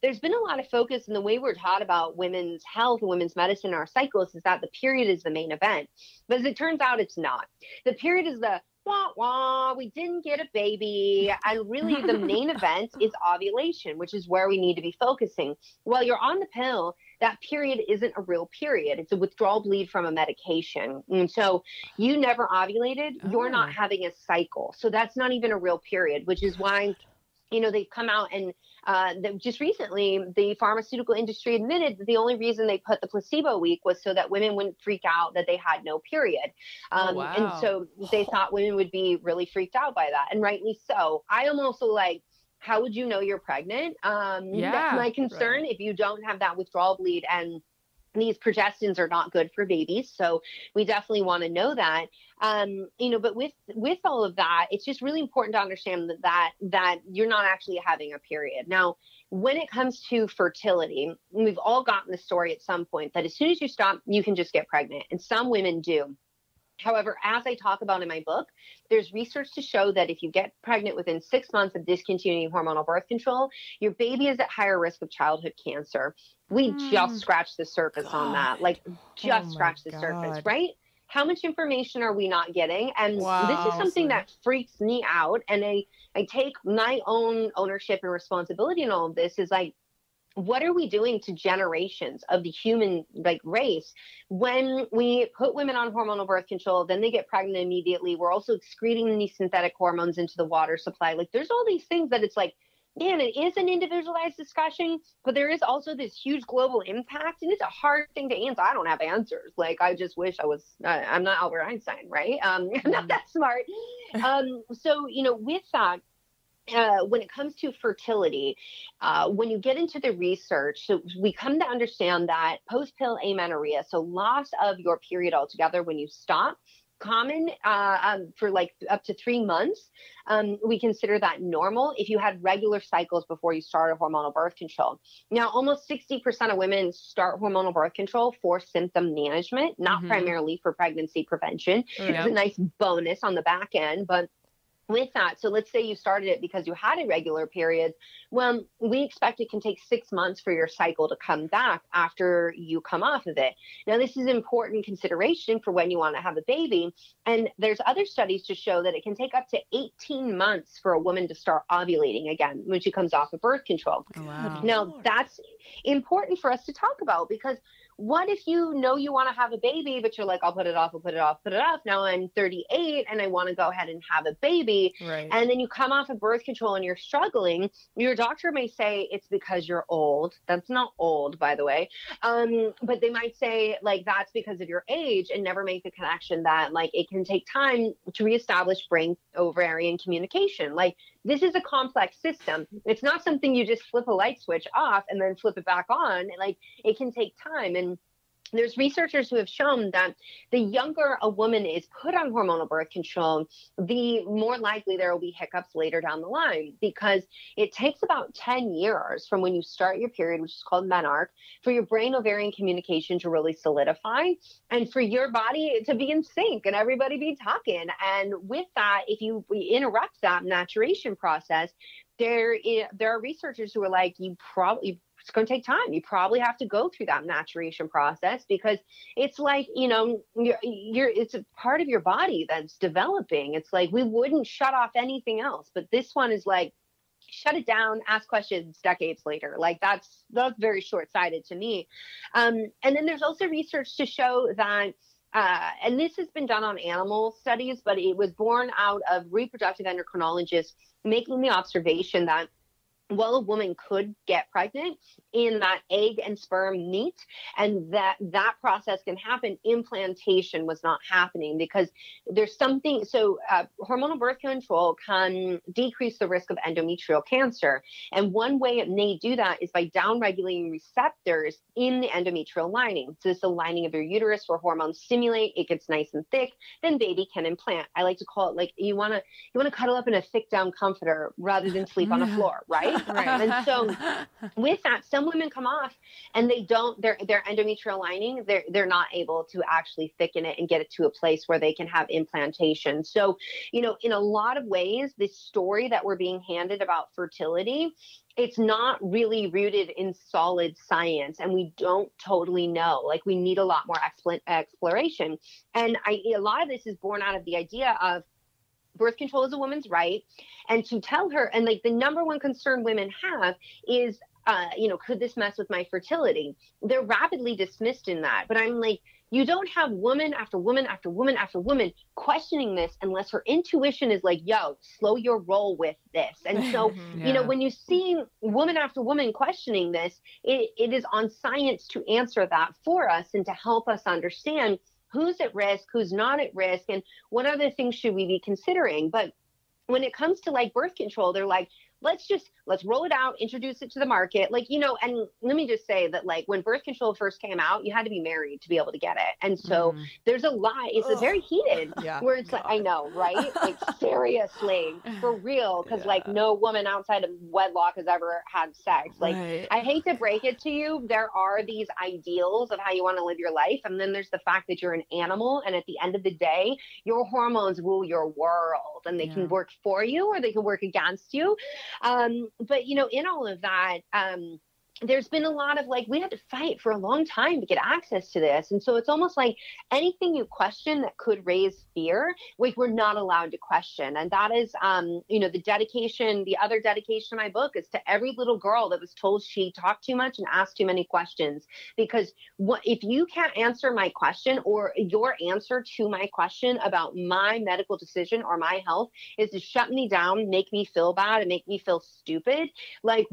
there's been a lot of focus in the way we're taught about women's health and women's medicine, our cycles, is that the period is the main event. But as it turns out, it's not. The period is the wah, wah, we didn't get a baby. And really the main event is ovulation, which is where we need to be focusing. While you're on the pill, that period isn't a real period. It's a withdrawal bleed from a medication. And so you never ovulated, you're not having a cycle. So that's not even a real period, which is why, you know, they've come out and just recently, the pharmaceutical industry admitted that the only reason they put the placebo week was so that women wouldn't freak out that they had no period. Wow. And so they thought women would be really freaked out by that, and rightly so. I am also like, how would you know you're pregnant? That's my concern. Right. If you don't have that withdrawal bleed, and these progestins are not good for babies. So we definitely want to know that. You know, but with all of that, it's just really important to understand that you're not actually having a period. Now, when it comes to fertility, we've all gotten the story at some point that as soon as you stop, you can just get pregnant. And some women do. However, as I talk about in my book, there's research to show that if you get pregnant within 6 months of discontinuing hormonal birth control, your baby is at higher risk of childhood cancer. We just scratched the surface on that, like just scratched the surface, right? How much information are we not getting? And this is something that freaks me out. And I take my own ownership and responsibility in all of this, is like, what are we doing to generations of the human race when we put women on hormonal birth control, then they get pregnant immediately? We're also excreting these synthetic hormones into the water supply. Like, there's all these things that it's like, man, it is an individualized discussion, but there is also this huge global impact, and it's a hard thing to answer. I don't have answers. Like, I just wish I was, I'm not Albert Einstein, right? I'm not that smart. So, you know, with that, when it comes to fertility, when you get into the research, so we come to understand that post-pill amenorrhea, so loss of your period altogether when you stop, common for like up to 3 months. We consider that normal if you had regular cycles before you started hormonal birth control. Now, almost 60% of women start hormonal birth control for symptom management, not primarily for pregnancy prevention. It's a nice bonus on the back end, but with that, so let's say you started it because you had irregular periods. Well, we expect it can take 6 months for your cycle to come back after you come off of it. Now, this is important consideration for when you want to have a baby. And there's other studies to show that it can take up to 18 months for a woman to start ovulating again when she comes off of birth control. Wow. Now, that's important for us to talk about, because what if you know you want to have a baby, but you're like, I'll put it off. Now I'm 38 and I want to go ahead and have a baby. Right. And then you come off of birth control and you're struggling. Your doctor may say it's because you're old. That's not old, by the way. But they might say like, that's because of your age, and never make the connection that like it can take time to reestablish brain ovarian communication. Like, this is a complex system. It's not something you just flip a light switch off and then flip it back on. Like, it can take time. And there's researchers who have shown that the younger a woman is put on hormonal birth control, the more likely there will be hiccups later down the line, because it takes about 10 years from when you start your period, which is called menarche, for your brain ovarian communication to really solidify and for your body to be in sync and everybody be talking. And with that, if we interrupt that maturation process, there are researchers who are like, it's going to take time. You probably have to go through that maturation process, because it's like, you know, it's a part of your body that's developing. It's like, we wouldn't shut off anything else, but this one is like, shut it down, ask questions decades later. Like, that's very short-sighted to me. And then there's also research to show that, and this has been done on animal studies, but it was born out of reproductive endocrinologists making the observation that while a woman could get pregnant, in that egg and sperm meet, and that process can happen, implantation was not happening, because there's something. So hormonal birth control can decrease the risk of endometrial cancer. And one way it may do that is by downregulating receptors in the endometrial lining. So it's the lining of your uterus where hormones stimulate, it gets nice and thick, then baby can implant. I like to call it like, you want to cuddle up in a thick down comforter rather than sleep on the floor, right? right? Right. And so with that, some women come off and they don't, their endometrial lining, they're not able to actually thicken it and get it to a place where they can have implantation. So, you know, in a lot of ways, this story that we're being handed about fertility, it's not really rooted in solid science, and we don't totally know. Like, we need a lot more exploration. And a lot of this is born out of the idea of birth control is a woman's right. And to tell her, and like the number one concern women have is, you know, could this mess with my fertility? They're rapidly dismissed in that. But I'm like, you don't have woman after woman after woman after woman questioning this unless her intuition is like, yo, slow your roll with this. And so, you know, when you see woman after woman questioning this, it is on science to answer that for us and to help us understand who's at risk, who's not at risk, and what other things should we be considering. But when it comes to like birth control, they're like, let's roll it out, introduce it to the market. Like, you know, and let me just say that like when birth control first came out, you had to be married to be able to get it. And so there's a lot, it's a very heated where it's like, I know, right? Like seriously, for real. Cause like no woman outside of wedlock has ever had sex. Like I hate to break it to you. There are these ideals of how you want to live your life. And then there's the fact that you're an animal. And at the end of the day, your hormones rule your world, and they can work for you or they can work against you. But, you know, in all of that, there's been a lot of like, we had to fight for a long time to get access to this. And so it's almost like anything you question that could raise fear, like we're not allowed to question. And that is, you know, the other dedication of my book is to every little girl that was told she talked too much and asked too many questions. Because if you can't answer my question, or your answer to my question about my medical decision or my health is to shut me down, make me feel bad, and make me feel stupid, like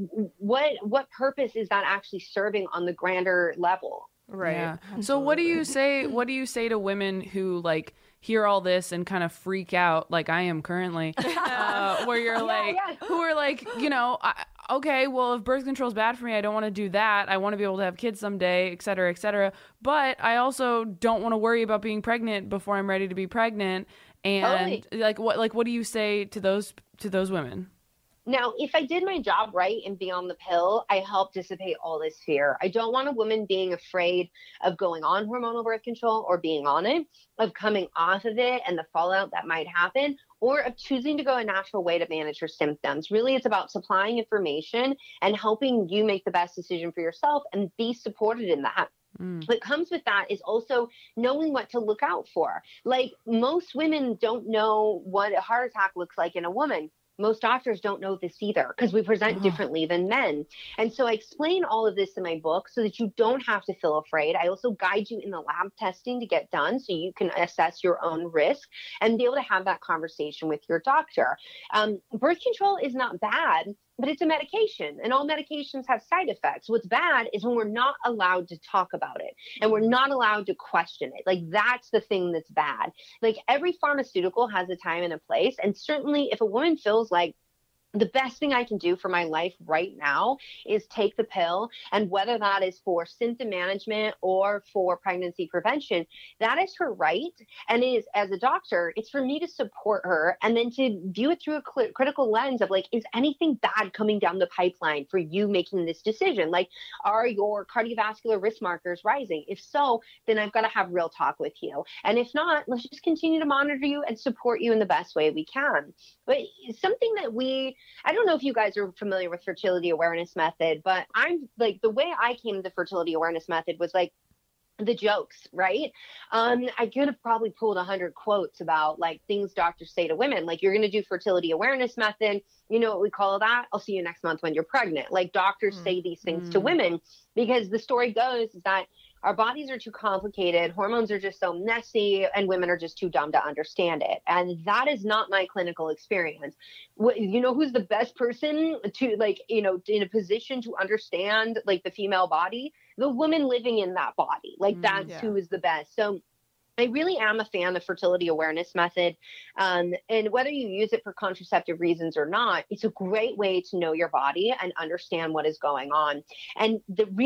what purpose is that actually serving on the grander level? Right. Yeah. So what do you say to women who like hear all this and kind of freak out like I am currently, where you're who are like, you know, okay, well, if birth control is bad for me, I don't want to do that. I want to be able to have kids someday, et cetera, et cetera. But I also don't want to worry about being pregnant before I'm ready to be pregnant. And what do you say to those women? Now, if I did my job right and be on the pill, I help dissipate all this fear. I don't want a woman being afraid of going on hormonal birth control or being on it, of coming off of it and the fallout that might happen, or of choosing to go a natural way to manage her symptoms. Really, it's about supplying information and helping you make the best decision for yourself and be supported in that. What comes with that is also knowing what to look out for. Like, most women don't know what a heart attack looks like in a woman. Most doctors don't know this either because we present differently than men. And so I explain all of this in my book so that you don't have to feel afraid. I also guide you in the lab testing to get done so you can assess your own risk and be able to have that conversation with your doctor. Birth control is not bad, but it's a medication, and all medications have side effects. What's bad is when we're not allowed to talk about it and we're not allowed to question it. Like, that's the thing that's bad. Like, every pharmaceutical has a time and a place. And certainly if a woman feels like the best thing I can do for my life right now is take the pill, and whether that is for symptom management or for pregnancy prevention, that is her right. And it is, as a doctor, it's for me to support her and then to view it through a critical lens of like, is anything bad coming down the pipeline for you making this decision? Like, are your cardiovascular risk markers rising? If so, then I've got to have real talk with you. And if not, let's just continue to monitor you and support you in the best way we can. But something that I don't know if you guys are familiar with fertility awareness method, but I'm like, the way I came to fertility awareness method was like the jokes, right? I could have probably pulled 100 quotes about like things doctors say to women, like, you're going to do fertility awareness method. You know what we call that? I'll see you next month when you're pregnant. Like, doctors say these things to women because the story goes is that our bodies are too complicated. Hormones are just so messy, and women are just too dumb to understand it. And that is not my clinical experience. You know who's the best person to, like, you know, in a position to understand like the female body? The woman living in that body. Like, that's who is the best. So I really am a fan of fertility awareness method. And whether you use it for contraceptive reasons or not, it's a great way to know your body and understand what is going on. And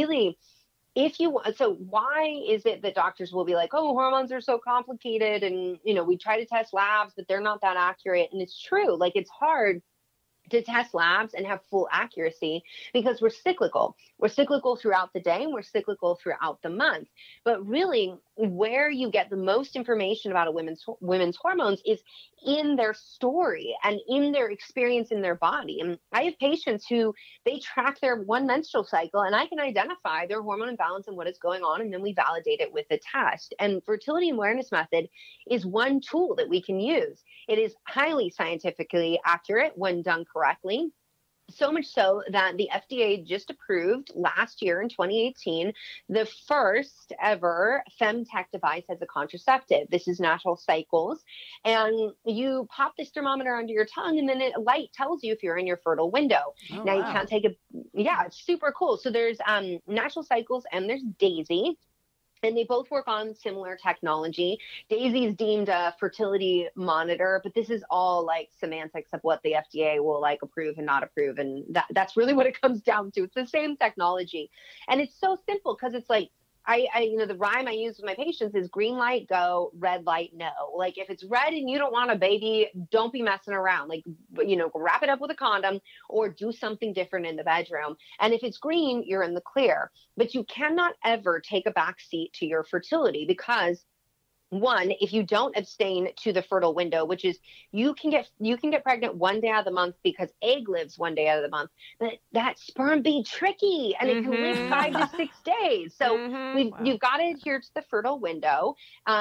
so why is it that doctors will be like, oh, hormones are so complicated, and, you know, we try to test labs, but they're not that accurate. And it's true. Like, it's hard to test labs and have full accuracy, because we're cyclical. We're cyclical throughout the day and we're cyclical throughout the month. But really, where you get the most information about a women's hormones is in their story and in their experience in their body. And I have patients who they track their one menstrual cycle, and I can identify their hormone imbalance and what is going on, and then we validate it with a test. And fertility awareness method is one tool that we can use. It is highly scientifically accurate when done correctly. So much so that the FDA just approved last year in 2018 the first ever femtech device as a contraceptive. This is Natural Cycles. And you pop this thermometer under your tongue, and then a light tells you if you're in your fertile window. Now, you can't take it's super cool. So there's Natural Cycles and there's Daisy. And they both work on similar technology. Daisy is deemed a fertility monitor, but this is all like semantics of what the FDA will like approve and not approve. And that's really what it comes down to. It's the same technology. And it's so simple because it's like, the rhyme I use with my patients is green light, go, red light, no. Like if it's red and you don't want a baby, don't be messing around. Like, wrap it up with a condom or do something different in the bedroom. And if it's green, you're in the clear. But you cannot ever take a back seat to your fertility, because one, if you don't abstain to the fertile window, which is you can get pregnant one day out of the month because egg lives one day out of the month, but that sperm be tricky and it can live 5 to 6 days. So you've got to adhere to the fertile window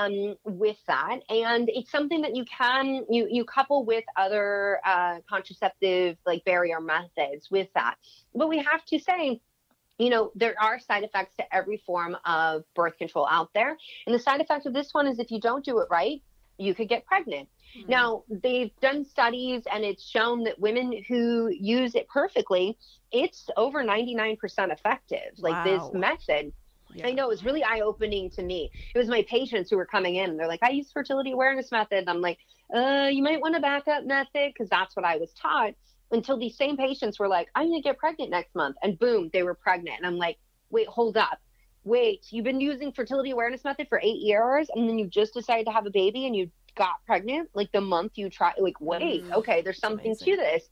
with that. And it's something that you couple with other contraceptive like barrier methods with that. But we have to say, there are side effects to every form of birth control out there. And the side effect of this one is if you don't do it right, you could get pregnant. Mm-hmm. Now, they've done studies and it's shown that women who use it perfectly, it's over 99% effective. Like this method. Yeah. I know, it was really eye-opening to me. It was my patients who were coming in and they're like, I use fertility awareness method. And I'm like, you might want a backup method, because that's what I was taught. Until these same patients were like, I'm going to get pregnant next month. And boom, they were pregnant. And I'm like, wait, hold up. Wait, you've been using fertility awareness method for 8 years and then you just decided to have a baby and you got pregnant like the month you try. Like, wait, okay, there's something to this.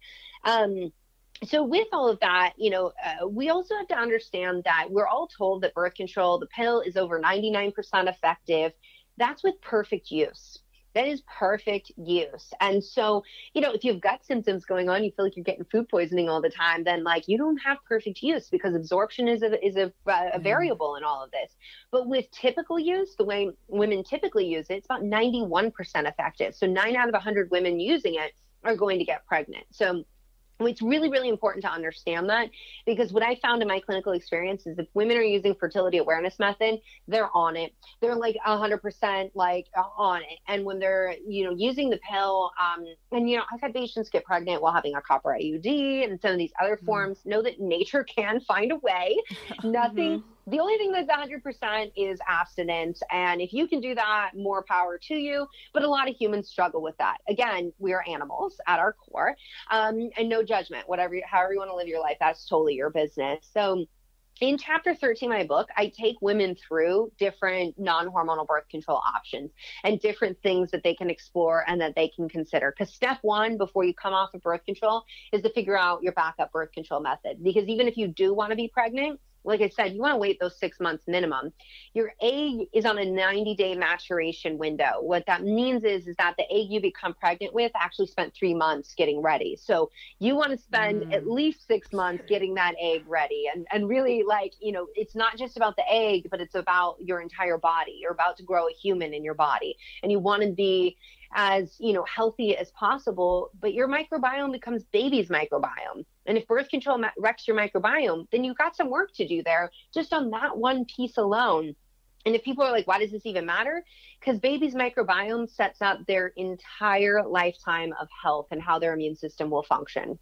So with all of that, we also have to understand that we're all told that birth control, the pill, is over 99% effective. That's with perfect use. That is perfect use. And so, if you've got symptoms going on, you feel like you're getting food poisoning all the time, then like you don't have perfect use, because absorption is a variable in all of this. But with typical use, the way women typically use it, it's about 91% effective. So 9 out of 100 women using it are going to get pregnant. So it's really, really important to understand that, because what I found in my clinical experience is if women are using fertility awareness method, they're on it. They're like 100% like on it. And when they're, using the pill, and, I've had patients get pregnant while having a copper IUD and some of these other forms, know that nature can find a way. Nothing. The only thing that's 100% is abstinence. And if you can do that, more power to you. But a lot of humans struggle with that. Again, we are animals at our core, and no judgment, however you want to live your life, that's totally your business. So in chapter 13 of my book, I take women through different non-hormonal birth control options and different things that they can explore and that they can consider. Because step one, before you come off of birth control, is to figure out your backup birth control method. Because even if you do want to be pregnant, like I said, you want to wait those 6 months minimum. Your egg is on a 90-day maturation window. What that means is that the egg you become pregnant with actually spent 3 months getting ready. So you want to spend at least 6 months getting that egg ready. And really, it's not just about the egg, but it's about your entire body. You're about to grow a human in your body. And you want to be as healthy as possible, but your microbiome becomes baby's microbiome. And if birth control wrecks your microbiome, then you've got some work to do there just on that one piece alone. And if people are like, why does this even matter? Because baby's microbiome sets up their entire lifetime of health and how their immune system will function.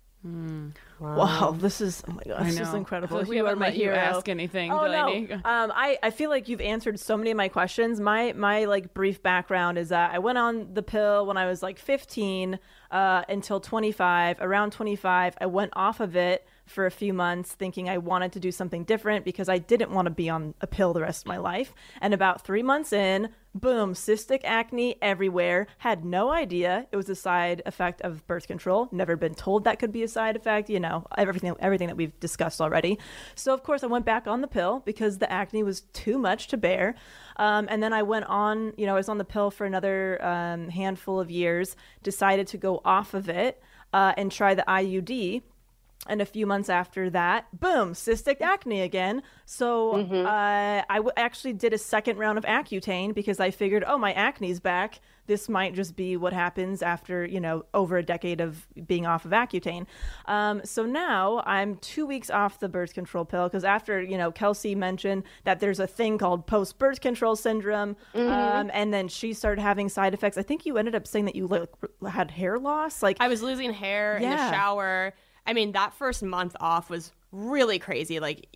Wow, this is, oh my gosh, this is incredible. We haven't let you ask anything, Delaney. No. I feel like you've answered so many of my questions. My like brief background is that I went on the pill when I was like 15 until 25. Around 25, I went off of it for a few months thinking I wanted to do something different because I didn't want to be on a pill the rest of my life. And about 3 months in, boom, cystic acne everywhere. Had no idea it was a side effect of birth control. Never been told that could be a side effect. You know, everything that we've discussed already. So of course I went back on the pill because the acne was too much to bear. And then I went on, I was on the pill for another handful of years, decided to go off of it and try the IUD. And a few months after that, boom, cystic acne again. So I actually did a second round of Accutane because I figured, oh, my acne's back. This might just be what happens after, over a decade of being off of Accutane. So now I'm 2 weeks off the birth control pill because after, Kelsey mentioned that there's a thing called post-birth control syndrome. And then she started having side effects. I think you ended up saying that you had hair loss. Like I was losing hair in the shower. I mean, that first month off was really crazy. Like,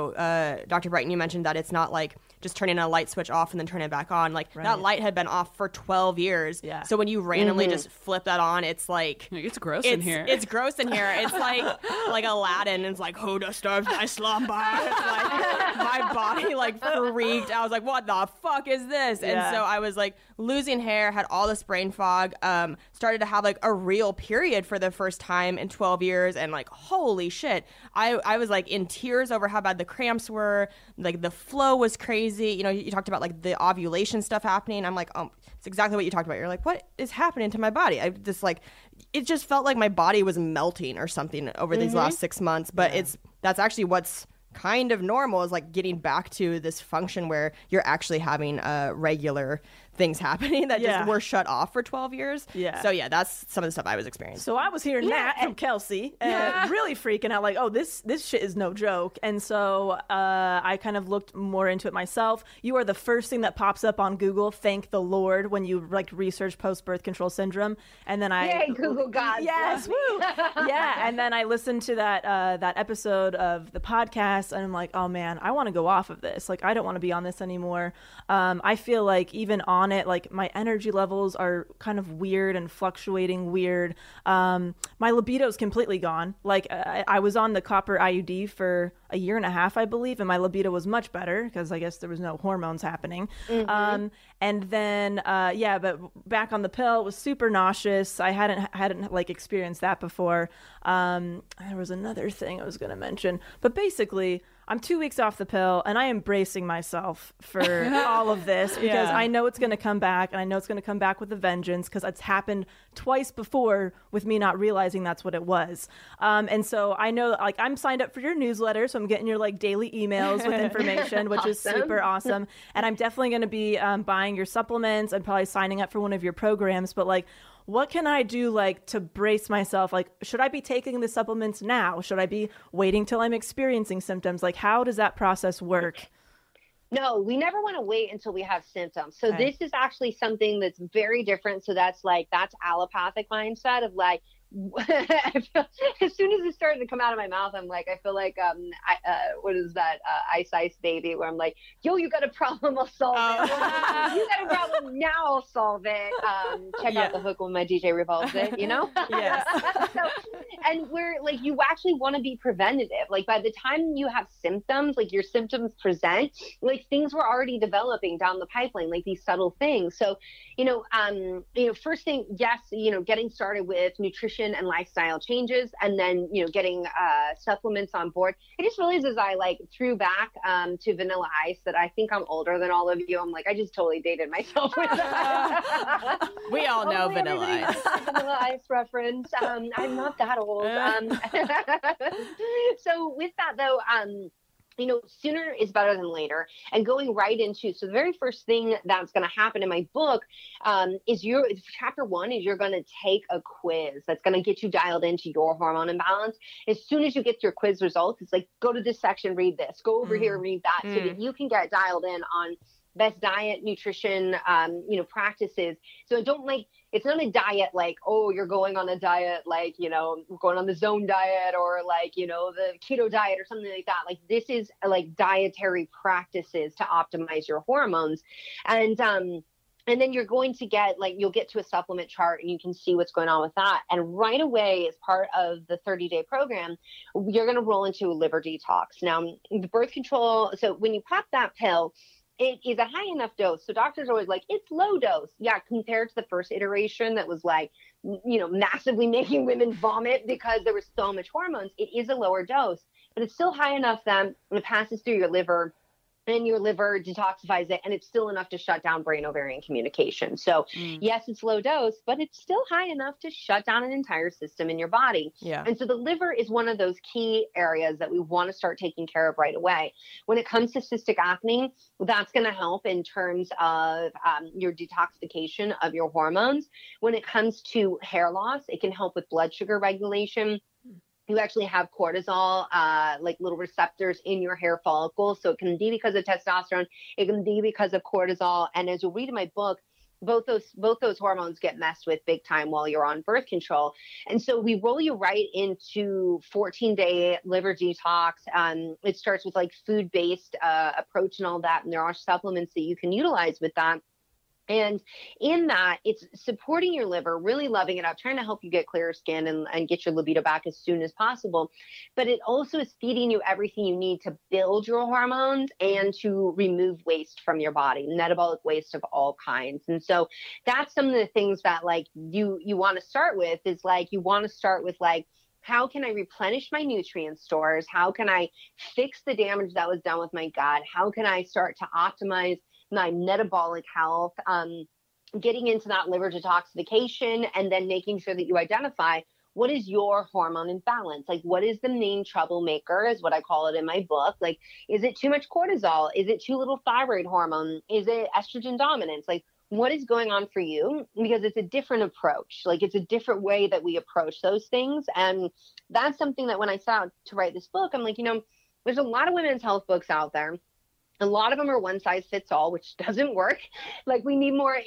Dr. Brighton, you mentioned that it's not like just turning a light switch off and then turning it back on. Like that light had been off for 12 years. Yeah. So when you randomly just flip that on, it's like it's gross in here. It's gross in here. It's like Aladdin. It's like, who disturbs my slumber? It's like my body freaked. I was like, what the fuck is this? And so I was losing hair, had all this brain fog, started to have a real period for the first time in 12 years. And holy shit, I was in tears over how bad the cramps were. The flow was crazy. You talked about the ovulation stuff happening. I'm like, oh, it's exactly what you talked about. You're like, what is happening to my body? I just it just felt like my body was melting or something over these last 6 months. But that's actually what's kind of normal, is just getting back to this function where you're actually having regular things happening that just were shut off for 12 years. Yeah. So that's some of the stuff I was experiencing. So I was hearing that from Kelsey and really freaking out oh, this shit is no joke. And so I kind of looked more into it myself. You are the first thing that pops up on Google, thank the Lord, when you research post-birth control syndrome. And then Yay, Google God. Yes, woo. Yeah, and then I listened to that episode of the podcast and I'm like, oh man, I want to go off of this. I don't want to be on this anymore. I feel like even on it, my energy levels are kind of weird and fluctuating weird. My libido is completely gone. I was on the copper IUD for a year and a half, I believe, and my libido was much better because I guess there was no hormones happening. And then, but back on the pill, it was super nauseous. I hadn't experienced that before. There was another thing I was going to mention, but basically I'm 2 weeks off the pill and I am bracing myself for all of this because I know it's going to come back, and I know it's going to come back with a vengeance because it's happened twice before with me not realizing that's what it was. And so I know I'm signed up for your newsletter, so I'm getting your daily emails with information, which is super awesome. And I'm definitely going to be buying your supplements and probably signing up for one of your programs. But what can I do to brace myself? Should I be taking the supplements now? Should I be waiting till I'm experiencing symptoms? How does that process work? No, we never want to wait until we have symptoms. So this is actually something that's very different. So that's allopathic mindset of I feel, as soon as it started to come out of my mouth, I'm I feel like what is that Ice Ice Baby, where I'm like, yo, you got a problem, I'll solve it. You got a problem, now I'll solve it. Check out the hook when my DJ revolves it, Yes. So, and we're you actually want to be preventative. By the time you have symptoms, your symptoms present, things were already developing down the pipeline, these subtle things. So, first thing, yes, getting started with nutrition and lifestyle changes, and then getting supplements on board. I just realized as I threw back to Vanilla Ice that I think I'm older than all of you. I'm I just totally dated myself with that. We all know Vanilla Ice. Vanilla Ice reference. I'm not that old. So with that though, sooner is better than later, and going right into, so the very first thing that's going to happen in my book is chapter 1 is you're going to take a quiz that's going to get you dialed into your hormone imbalance. As soon as you get your quiz results, it's go to this section, read this, go over here, read that, so that you can get dialed in on best diet, nutrition, practices. So it's not a diet oh, you're going on a diet going on the zone diet or the keto diet or something like that. This is dietary practices to optimize your hormones. And then you're going to get you'll get to a supplement chart and you can see what's going on with that. And right away, as part of the 30-day program, you're going to roll into a liver detox. Now, the birth control, so when you pop that pill, it is a high enough dose. So doctors are always like, it's low dose. Yeah, compared to the first iteration that was like, massively making women vomit because there was so much hormones, it is a lower dose, but it's still high enough that it passes through your liver and your liver detoxifies it, and it's still enough to shut down brain ovarian communication. So yes, it's low dose, but it's still high enough to shut down an entire system in your body. Yeah. And so the liver is one of those key areas that we want to start taking care of right away. When it comes to cystic acne, that's going to help in terms of your detoxification of your hormones. When it comes to hair loss, it can help with blood sugar regulation. You actually have cortisol, like little receptors in your hair follicles. So it can be because of testosterone. It can be because of cortisol. And as you'll read in my book, both those hormones get messed with big time while you're on birth control. And so we roll you right into 14-day liver detox. It starts with like food-based approach and all that. And there are supplements that you can utilize with that. And in that, it's supporting your liver, really loving it up, trying to help you get clearer skin and get your libido back as soon as possible. But it also is feeding you everything you need to build your hormones and to remove waste from your body, metabolic waste of all kinds. And so that's some of the things that like you want to start with is like, you want to start with like, how can I replenish my nutrient stores? How can I fix the damage that was done with my gut? How can I start to optimize my metabolic health, getting into that liver detoxification, and then making sure that you identify what is your hormone imbalance? Like, what is the main troublemaker is what I call it in my book. Like, is it too much cortisol? Is it too little thyroid hormone? Is it estrogen dominance? Like, what is going on for you? Because it's a different approach. Like, it's a different way that we approach those things. And that's something that when I set out to write this book, I'm like, there's a lot of women's health books out there. A lot of them are one size fits all, which doesn't work. Like, we need more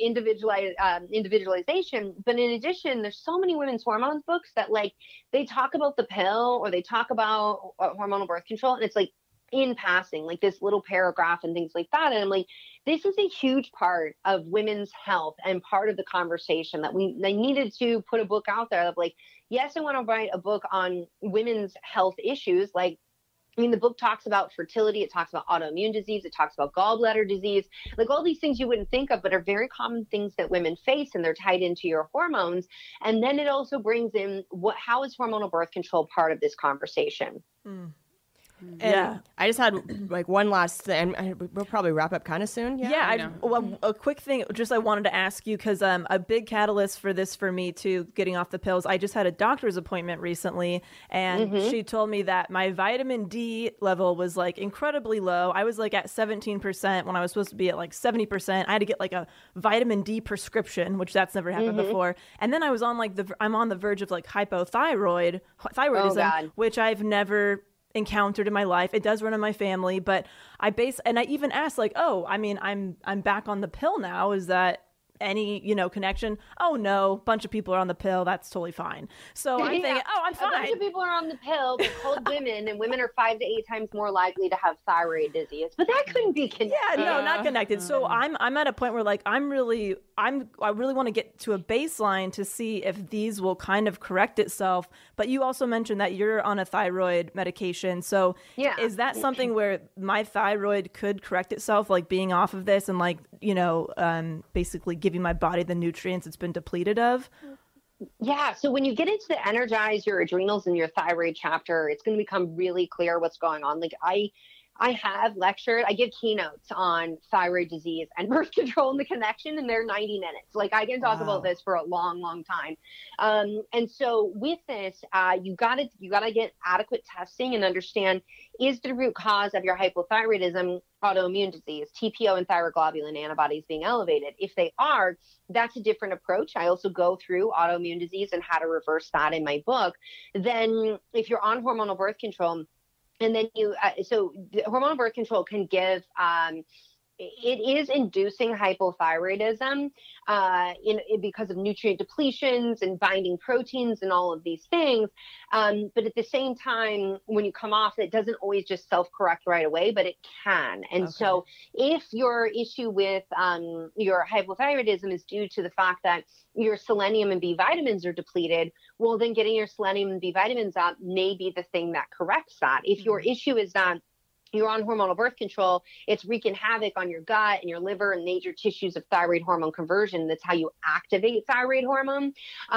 individualization. But in addition, there's so many women's hormones books that like they talk about the pill or they talk about hormonal birth control. And it's like in passing, like this little paragraph and things like that. And I'm like, this is a huge part of women's health and part of the conversation that they needed to put a book out there of like, yes, I want to write a book on women's health issues. Like, the book talks about fertility. It talks about autoimmune disease. It talks about gallbladder disease, like all these things you wouldn't think of, but are very common things that women face, and they're tied into your hormones. And then it also brings in how is hormonal birth control part of this conversation? And I just had like one last thing, and we'll probably wrap up kind of soon. A quick thing, just I wanted to ask you, because a big catalyst for this for me too, getting off the pills, I just had a doctor's appointment recently, and she told me that my vitamin D level was like incredibly low. I was like at 17% when I was supposed to be at like 70%. I had to get like a vitamin D prescription, which that's never happened before. And then I was on like I'm on the verge of like hypothyroidism, which I've never encountered in my life. It does run in my family, but I even asked like, I'm back on the pill now. Is that any, connection? Oh no, bunch of people are on the pill. That's totally fine. So I'm thinking, I'm fine. A bunch of people are on the pill. They're called women, and women are 5 to 8 times more likely to have thyroid disease. But that couldn't be connected. Yeah, no, not connected. So I'm at a point where like I really want to get to a baseline to see if these will kind of correct itself. But you also mentioned that you're on a thyroid medication. So is that something where my thyroid could correct itself, like being off of this and like, basically giving my body the nutrients it's been depleted of? Yeah. So when you get into the energize your adrenals and your thyroid chapter, it's going to become really clear what's going on. Like I have lectured, I give keynotes on thyroid disease and birth control and the connection, and they're 90 minutes. Like I can talk about this for a long, long time. And so with this, you gotta get adequate testing and understand, is the root cause of your hypothyroidism autoimmune disease, TPO and thyroglobulin antibodies being elevated? If they are, that's a different approach. I also go through autoimmune disease and how to reverse that in my book. Then if you're on hormonal birth control, and then so the hormonal birth control can give, it is inducing hypothyroidism because of nutrient depletions and binding proteins and all of these things. But at the same time, when you come off, it doesn't always just self-correct right away, but it can. And so if your issue with your hypothyroidism is due to the fact that your selenium and B vitamins are depleted, well, then getting your selenium and B vitamins up may be the thing that corrects that. If your issue is that you're on hormonal birth control, it's wreaking havoc on your gut and your liver and major tissues of thyroid hormone conversion. That's how you activate thyroid hormone.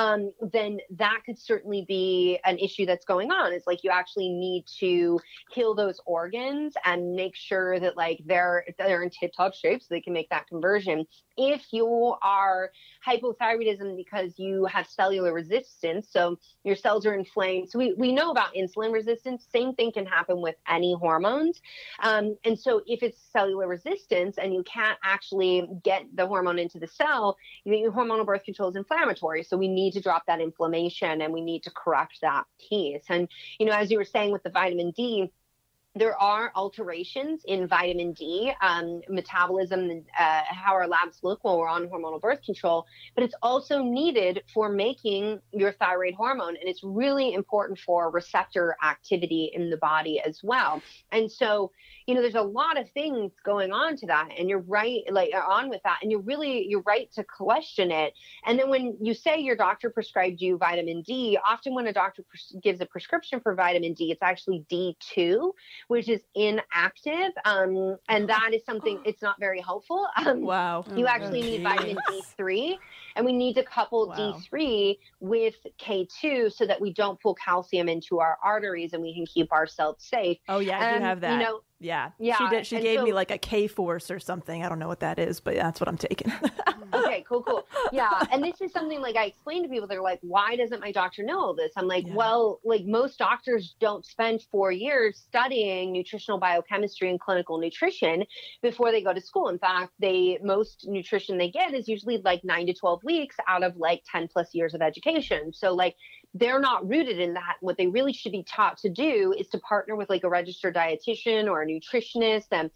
Then that could certainly be an issue that's going on. It's like you actually need to heal those organs and make sure that like they're in tip-top shape so they can make that conversion. If you are hypothyroidism because you have cellular resistance, so your cells are inflamed. So we know about insulin resistance. Same thing can happen with any hormones. And so if it's cellular resistance and you can't actually get the hormone into the cell, your hormonal birth control is inflammatory. So we need to drop that inflammation and we need to correct that piece. And, as you were saying with the vitamin D, there are alterations in vitamin D, metabolism, how our labs look while we're on hormonal birth control, but it's also needed for making your thyroid hormone. And it's really important for receptor activity in the body as well. And so, there's a lot of things going on to that. And you're right, on with that. And you're right to question it. And then when you say your doctor prescribed you vitamin D, often when a doctor gives a prescription for vitamin D, it's actually D2, which is inactive. And that is something, it's not very helpful. Wow. You actually need vitamin D3, and we need to couple D3 with K2 so that we don't pull calcium into our arteries and we can keep ourselves safe. Oh yeah, you have that. Yeah. She gave me like a K-Force or something. I don't know what that is, but that's what I'm taking. Okay, cool. Yeah. And this is something like I explain to people, they're like, why doesn't my doctor know all this? I'm like, well, like most doctors don't spend 4 years studying nutritional biochemistry and clinical nutrition before they go to school. In fact, most nutrition they get is usually like 9 to 12 weeks out of like 10 plus years of education. So like they're not rooted in that. What they really should be taught to do is to partner with like a registered dietitian or a nutritionist and,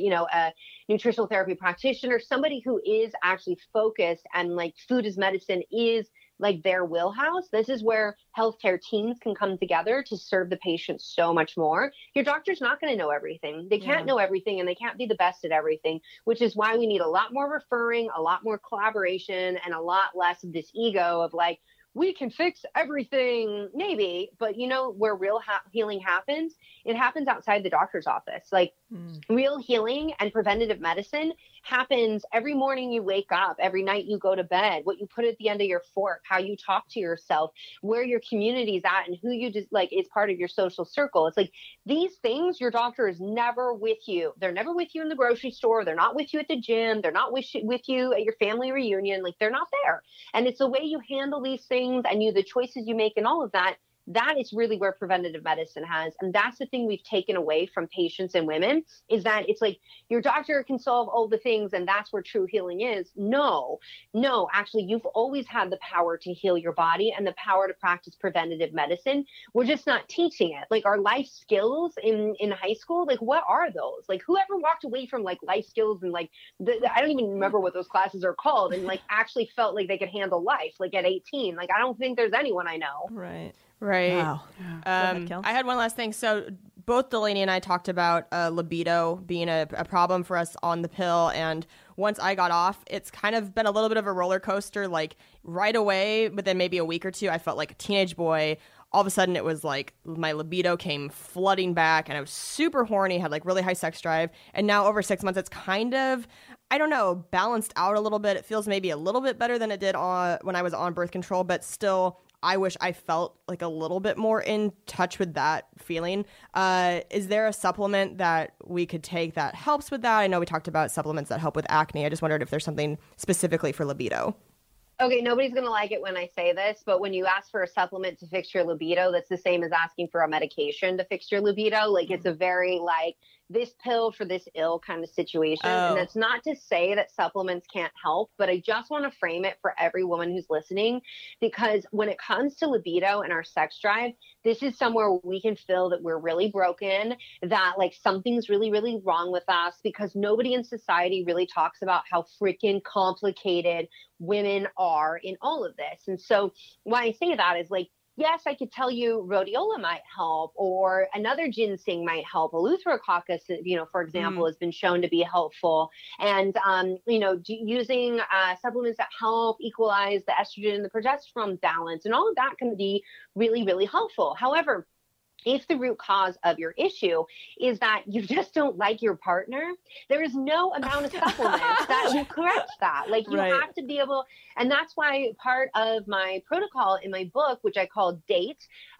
a nutritional therapy practitioner, somebody who is actually focused and like food as medicine is like their wheelhouse. This is where healthcare teams can come together to serve the patient so much more. Your doctor's not going to know everything. They can't know everything and they can't be the best at everything, which is why we need a lot more referring, a lot more collaboration, and a lot less of this ego of like, we can fix everything, maybe, but where real healing happens, it happens outside the doctor's office. Like real healing and preventative medicine happens every morning you wake up, every night you go to bed, what you put at the end of your fork, how you talk to yourself, where your community's at, and who you just like is part of your social circle. It's like these things, your doctor is never with you. They're never with you in the grocery store. They're not with you at the gym. They're not with you at your family reunion. Like they're not there. And it's the way you handle these things and the choices you make and all of that. That is really where preventative medicine has. And that's the thing we've taken away from patients and women is that it's like your doctor can solve all the things and that's where true healing is. No, actually, you've always had the power to heal your body and the power to practice preventative medicine. We're just not teaching it. Like our life skills in high school, like what are those? Like whoever walked away from like life skills and like, I don't even remember what those classes are called and like actually felt like they could handle life like at 18. Like I don't think there's anyone I know. Right. Wow. Ahead, I had one last thing. So both Delaney and I talked about libido being a problem for us on the pill. And once I got off, it's kind of been a little bit of a roller coaster. Like right away, within maybe a week or two, I felt like a teenage boy. All of a sudden, it was like my libido came flooding back and I was super horny, had like really high sex drive. And now over 6 months, it's kind of, I don't know, balanced out a little bit. It feels maybe a little bit better than it did when I was on birth control, but still, I wish I felt like a little bit more in touch with that feeling. Is there a supplement that we could take that helps with that? I know we talked about supplements that help with acne. I just wondered if there's something specifically for libido. Okay, nobody's going to like it when I say this, but when you ask for a supplement to fix your libido, that's the same as asking for a medication to fix your libido. Like it's a very like this pill for this ill kind of situation. And that's not to say that supplements can't help, but I just want to frame it for every woman who's listening, because when it comes to libido and our sex drive, this is somewhere we can feel that we're really broken, that like something's really, really wrong with us, because nobody in society really talks about how freaking complicated women are in all of this. And so why I say that is like, yes, I could tell you rhodiola might help, or another ginseng might help. Eleutherococcus, for example, has been shown to be helpful. And, using supplements that help equalize the estrogen and the progesterone balance and all of that can be really, really helpful. However, if the root cause of your issue is that you just don't like your partner, there is no amount of supplements that will correct that. Like you have to be able, and that's why part of my protocol in my book, which I call DATE,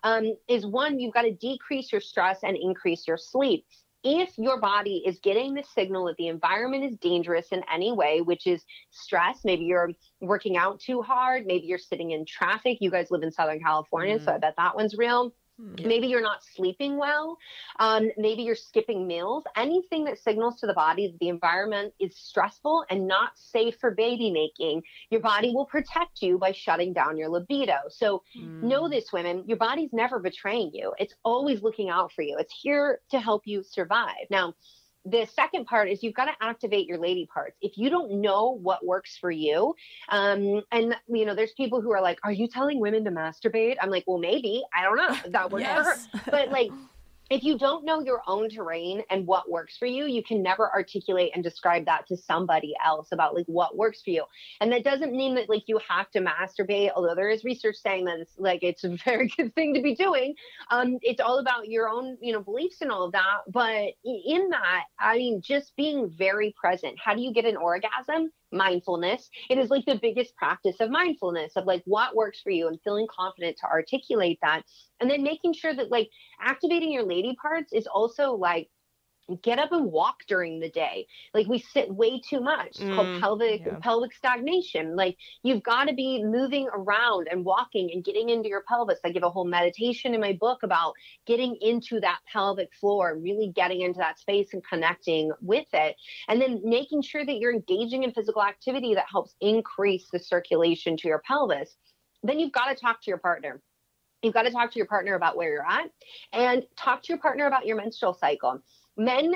is one, you've got to decrease your stress and increase your sleep. If your body is getting the signal that the environment is dangerous in any way, which is stress, maybe you're working out too hard, maybe you're sitting in traffic. You guys live in Southern California, so I bet that one's real. Maybe you're not sleeping well. Maybe you're skipping meals. Anything that signals to the body that the environment is stressful and not safe for baby making, your body will protect you by shutting down your libido. So know this, women, your body's never betraying you. It's always looking out for you. It's here to help you survive. Now, the second part is you've got to activate your lady parts. If you don't know what works for you, and there's people who are like, are you telling women to masturbate? I'm like, well, maybe, I don't know if that works for her. But like, if you don't know your own terrain and what works for you, you can never articulate and describe that to somebody else about like what works for you. And that doesn't mean that like you have to masturbate, although there is research saying that it's a very good thing to be doing. It's all about your own, beliefs and all of that. But in that, I mean, just being very present. How do you get an orgasm? Mindfulness. It is like the biggest practice of mindfulness, of like what works for you and feeling confident to articulate that. And then making sure that like activating your lady parts is also like get up and walk during the day. Like we sit way too much. It's called pelvic stagnation. Like you've got to be moving around and walking and getting into your pelvis. I give a whole meditation in my book about getting into that pelvic floor, really getting into that space and connecting with it. And then making sure that you're engaging in physical activity that helps increase the circulation to your pelvis. Then you've got to talk to your partner. You've got to talk to your partner about where you're at and talk to your partner about your menstrual cycle. Men,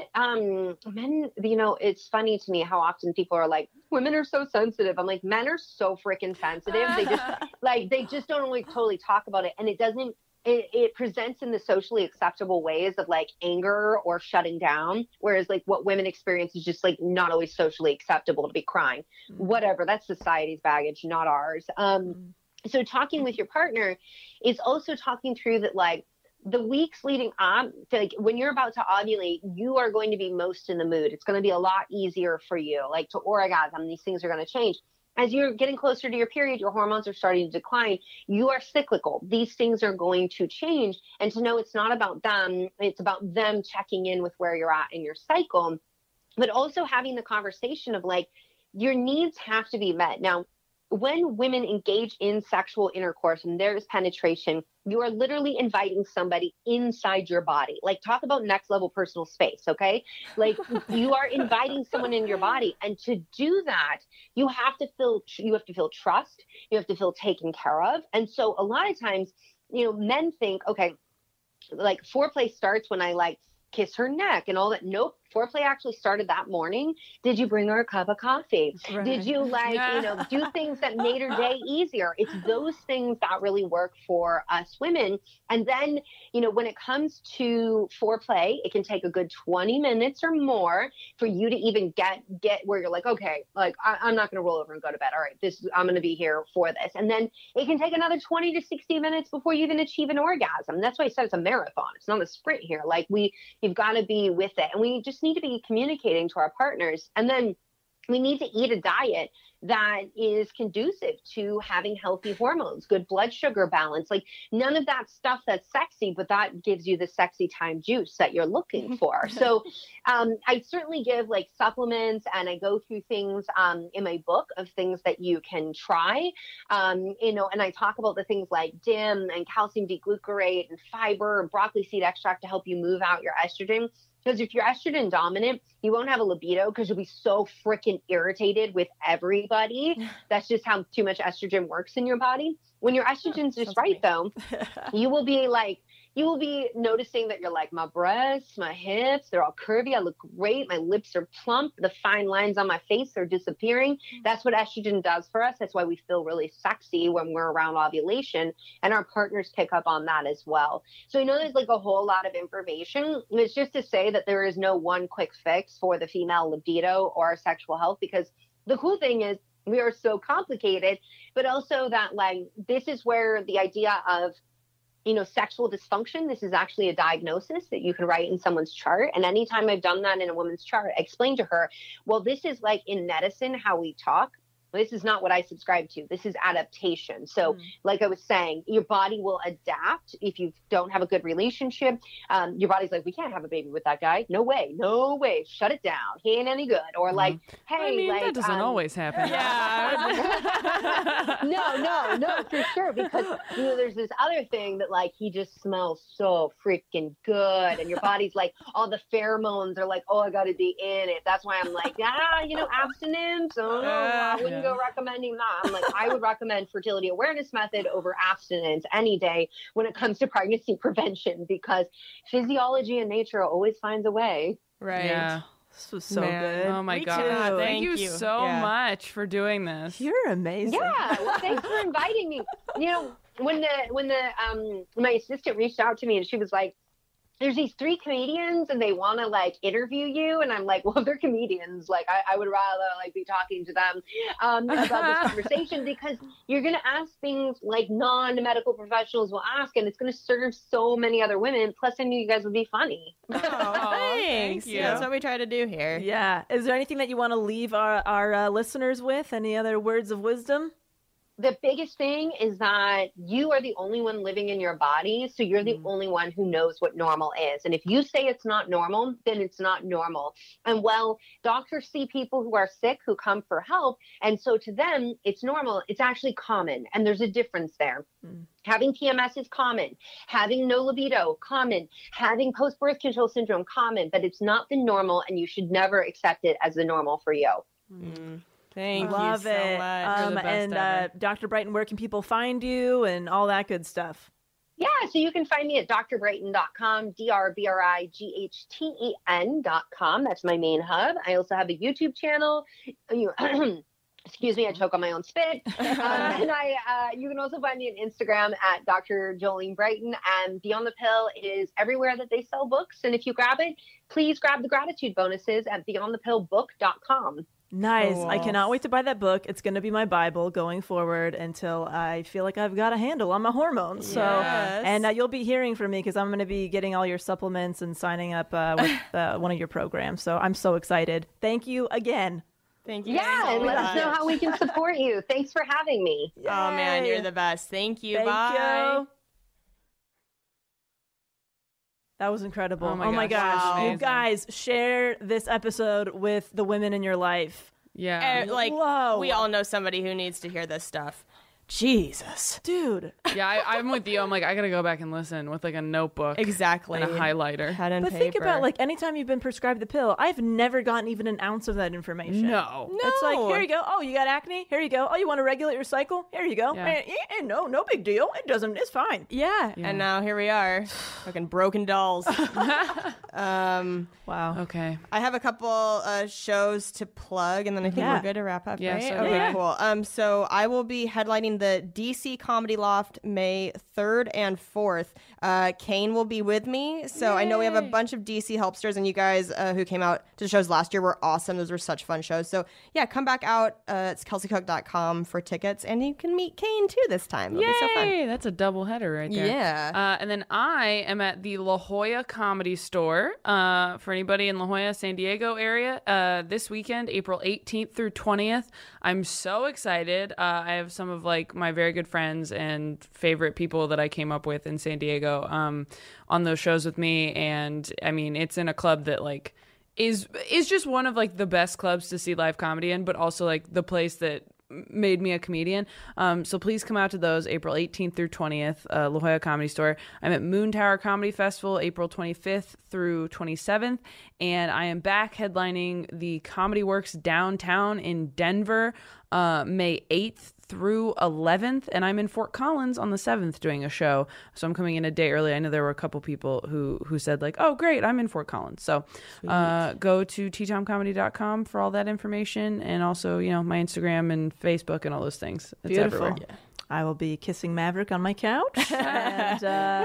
it's funny to me how often people are like, women are so sensitive. I'm like, men are so freaking sensitive. They just don't always totally talk about it. And it presents in the socially acceptable ways of like anger or shutting down. Whereas like what women experience is just like not always socially acceptable to be crying, whatever. That's society's baggage, not ours. So talking with your partner is also talking through that, like, the weeks leading up to, like, when you're about to ovulate, you are going to be most in the mood. It's going to be a lot easier for you, like to orgasm. These things are going to change. As you're getting closer to your period, your hormones are starting to decline. You are cyclical. These things are going to change. And to know it's not about them, it's about them checking in with where you're at in your cycle, but also having the conversation of like, your needs have to be met. Now, when women engage in sexual intercourse and there is penetration, you are literally inviting somebody inside your body. Like, talk about next level personal space, okay? Like, you are inviting someone in your body. And to do that, you have to feel trust. You have to feel taken care of. And so a lot of times, men think, okay, like foreplay starts when I like kiss her neck and all that. Nope. Foreplay actually started that morning. Did you bring her a cup of coffee? Right. Did you do things that made her day easier? It's those things that really work for us women. And then, when it comes to foreplay, it can take a good 20 minutes or more for you to even get where you're like, okay, like I'm not going to roll over and go to bed. All right, I'm going to be here for this. And then it can take another 20 to 60 minutes before you even achieve an orgasm. That's why I said it's a marathon. It's not a sprint here. Like you've got to be with it. And we just need to be communicating to our partners. And then we need to eat a diet that is conducive to having healthy hormones, good blood sugar balance, like none of that stuff that's sexy, but that gives you the sexy time juice that you're looking for. So I certainly give like supplements, and I go through things in my book of things that you can try, and I talk about the things like DIM and calcium D-glucarate and fiber and broccoli seed extract to help you move out your estrogen. Because if you're estrogen dominant, you won't have a libido because you'll be so freaking irritated with everybody. That's just how too much estrogen works in your body. When your estrogen's just right, though, you will be noticing that you're like, my breasts, my hips, they're all curvy. I look great. My lips are plump. The fine lines on my face are disappearing. That's what estrogen does for us. That's why we feel really sexy when we're around ovulation, and our partners pick up on that as well. So there's like a whole lot of information. It's just to say that there is no one quick fix for the female libido or sexual health, because the cool thing is we are so complicated, but also that like this is where the idea of sexual dysfunction. This is actually a diagnosis that you can write in someone's chart. And anytime I've done that in a woman's chart, I explain to her, well, this is like in medicine, how we talk. This is not what I subscribe to. This is adaptation. So like I was saying, your body will adapt if you don't have a good relationship. Your body's like, we can't have a baby with that guy. No way. No way. Shut it down. He ain't any good. Or like, hey, that doesn't always happen. No, for sure. Because, there's this other thing that like, he just smells so freaking good. And your body's like, all the pheromones are like, oh, I got to be in it. That's why I'm like, abstinence. I wouldn't go recommending that. I'm like, I would recommend fertility awareness method over abstinence any day when it comes to pregnancy prevention, because physiology and nature always finds a way. Right. Yeah. This was so good. Oh my God. Thank you so much for doing this. You're amazing. Yeah. Well, thanks for inviting me. When my assistant reached out to me and she was like, there's these 3 comedians and they want to like interview you. And I'm like, well, if they're comedians, like I would rather like be talking to them about this conversation, because you're going to ask things like non-medical professionals will ask, and it's going to serve so many other women. Plus I knew you guys would be funny. Oh, thanks. you. Yeah, that's what we try to do here. Yeah. Is there anything that you want to leave our listeners with? Any other words of wisdom? The biggest thing is that you are the only one living in your body. So you're the only one who knows what normal is. And if you say it's not normal, then it's not normal. And doctors see people who are sick who come for help. And so to them, it's normal. It's actually common. And there's a difference there. Having PMS is common. Having no libido, common. Having post-birth control syndrome, common. But it's not the normal, and you should never accept it as the normal for you. Thank Love you so it. much. And Dr. Brighton, where can people find you and all that good stuff? Yeah, so you can find me at drbrighton.com, drbrighten.com. That's my main hub. I also have a YouTube channel. Excuse me, I choke on my own spit. And you can also find me on Instagram at Dr. Jolene Brighton. And Beyond the Pill is everywhere that they sell books. And if you grab it, please grab the gratitude bonuses at beyondthepillbook.com. Nice. Cool. I cannot wait to buy that book. It's going to be my Bible going forward until I feel like I've got a handle on my hormones. So, and you'll be hearing from me because I'm going to be getting all your supplements and signing up with one of your programs. So I'm so excited. Thank you again. Thank you. Yeah, and let us know how we can support you. Thanks for having me. Yay. Oh, man, you're the best. Thank you. Thank Bye. you. That was incredible. Oh my gosh. Wow. You guys, share this episode with the women in your life. Yeah. Whoa. We all know somebody who needs to hear this stuff. Jesus. Dude. Yeah, I'm with you. I'm like, I got to go back and listen with like a notebook. Exactly. And a highlighter. Pen and but paper. Think about like anytime you've been prescribed the pill, I've never gotten even an ounce of that information. No. It's like, here you go. Oh, you got acne? Here you go. Oh, you want to regulate your cycle? Here you go. Yeah. No big deal. It's fine. Yeah. And now here we are. Fucking broken dolls. Wow. Okay. I have a couple shows to plug, and then I think we're good to wrap up, Yeah, right? so Okay, cool. So I will be headlining the DC Comedy Loft May 3rd and 4th. Kane will be with me. So I know we have a bunch of DC helpsters, and you guys who came out to the shows last year were awesome. Those were such fun shows. So yeah, come back out. It's kelseycook.com for tickets, and you can meet Kane too this time. It'll be so fun. That's a double header right there. Yeah. And then I am at the La Jolla Comedy Store for anybody in La Jolla, San Diego area this weekend, April 18th through 20th. I'm so excited. I have some of like my very good friends and favorite people that I came up with in San Diego on those shows with me. And I mean, it's in a club that like is just one of like the best clubs to see live comedy in, but also like the place that made me a comedian. So please come out to those April 18th through 20th, La Jolla Comedy Store. I'm at Moon Tower Comedy Festival April 25th through 27th, and I am back headlining the Comedy Works downtown in Denver May 8th through 11th, and I'm in Fort Collins on the 7th doing a show. So I'm coming in a day early. I know there were a couple people who said like, oh great, I'm in Fort Collins. So go to ttomcomedy.com for all that information, and also, you know, my Instagram and Facebook and all those things. It's beautiful. everywhere. I will be kissing Maverick on my couch. And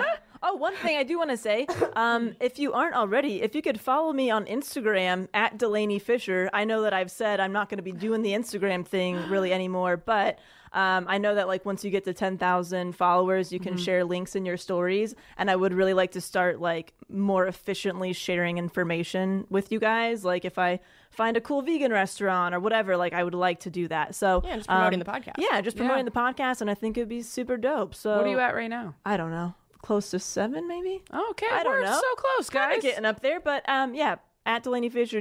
Oh, one thing I do want to say, if you aren't already, if you could follow me on Instagram at Delaney Fisher. I know that I've said I'm not going to be doing the Instagram thing really anymore, but I know that like once you get to 10,000 followers, you can share links in your stories. And I would really like to start like more efficiently sharing information with you guys. Like if I find a cool vegan restaurant or whatever, like I would like to do that. So Yeah, just promoting the podcast. Yeah, just promoting the podcast. And I think it'd be super dope. So What are you at right now? I don't know. Close to 7, maybe. Okay, I don't we're know. so close, Kinda guys. getting up there, but yeah, at Delaney Fisher,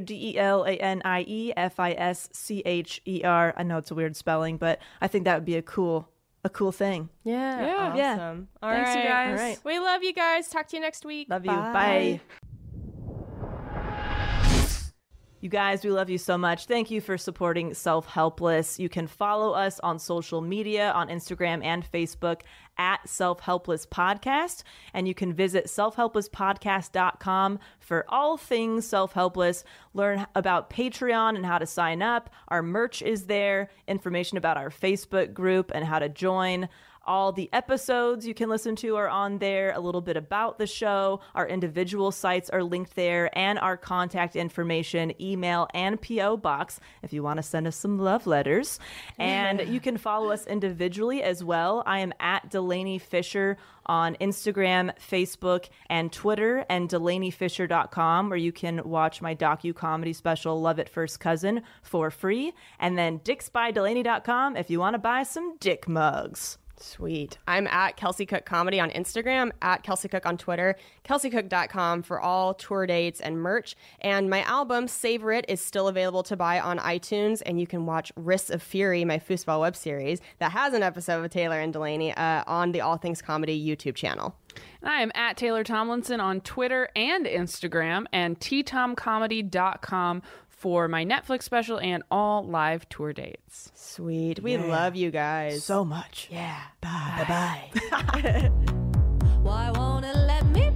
DELANIEFISCHER. I know it's a weird spelling, but I think that would be a cool thing. Yeah. Yeah. Awesome. All Thanks, you right. guys. All right. We love you guys. Talk to you next week. Love you. Bye. You guys, we love you so much. Thank you for supporting Self Helpless. You can follow us on social media on Instagram and Facebook at Self Helpless Podcast. And you can visit selfhelplesspodcast.com for all things Self Helpless. Learn about Patreon and how to sign up. Our merch is there, information about our Facebook group and how to join. All the episodes you can listen to are on there, a little bit about the show. Our individual sites are linked there, and our contact information, email, and P.O. box if you want to send us some love letters. And you can follow us individually as well. I am at Delaney Fisher on Instagram, Facebook, and Twitter, and DelaneyFisher.com, where you can watch my docu-comedy special, Love at First Cousin, for free. And then DicksByDelaney.com if you want to buy some dick mugs. Sweet. I'm at Kelsey Cook Comedy on Instagram, at Kelsey Cook on Twitter, kelseycook.com for all tour dates and merch. And my album, Savor It, is still available to buy on iTunes. And you can watch Wrists of Fury, my foosball web series that has an episode with Taylor and Delaney on the All Things Comedy YouTube channel. And I am at Taylor Tomlinson on Twitter and Instagram, and ttomcomedy.com for my Netflix special and all live tour dates. Sweet. We love you guys so much. Yeah. Bye. Bye. Why won't it let me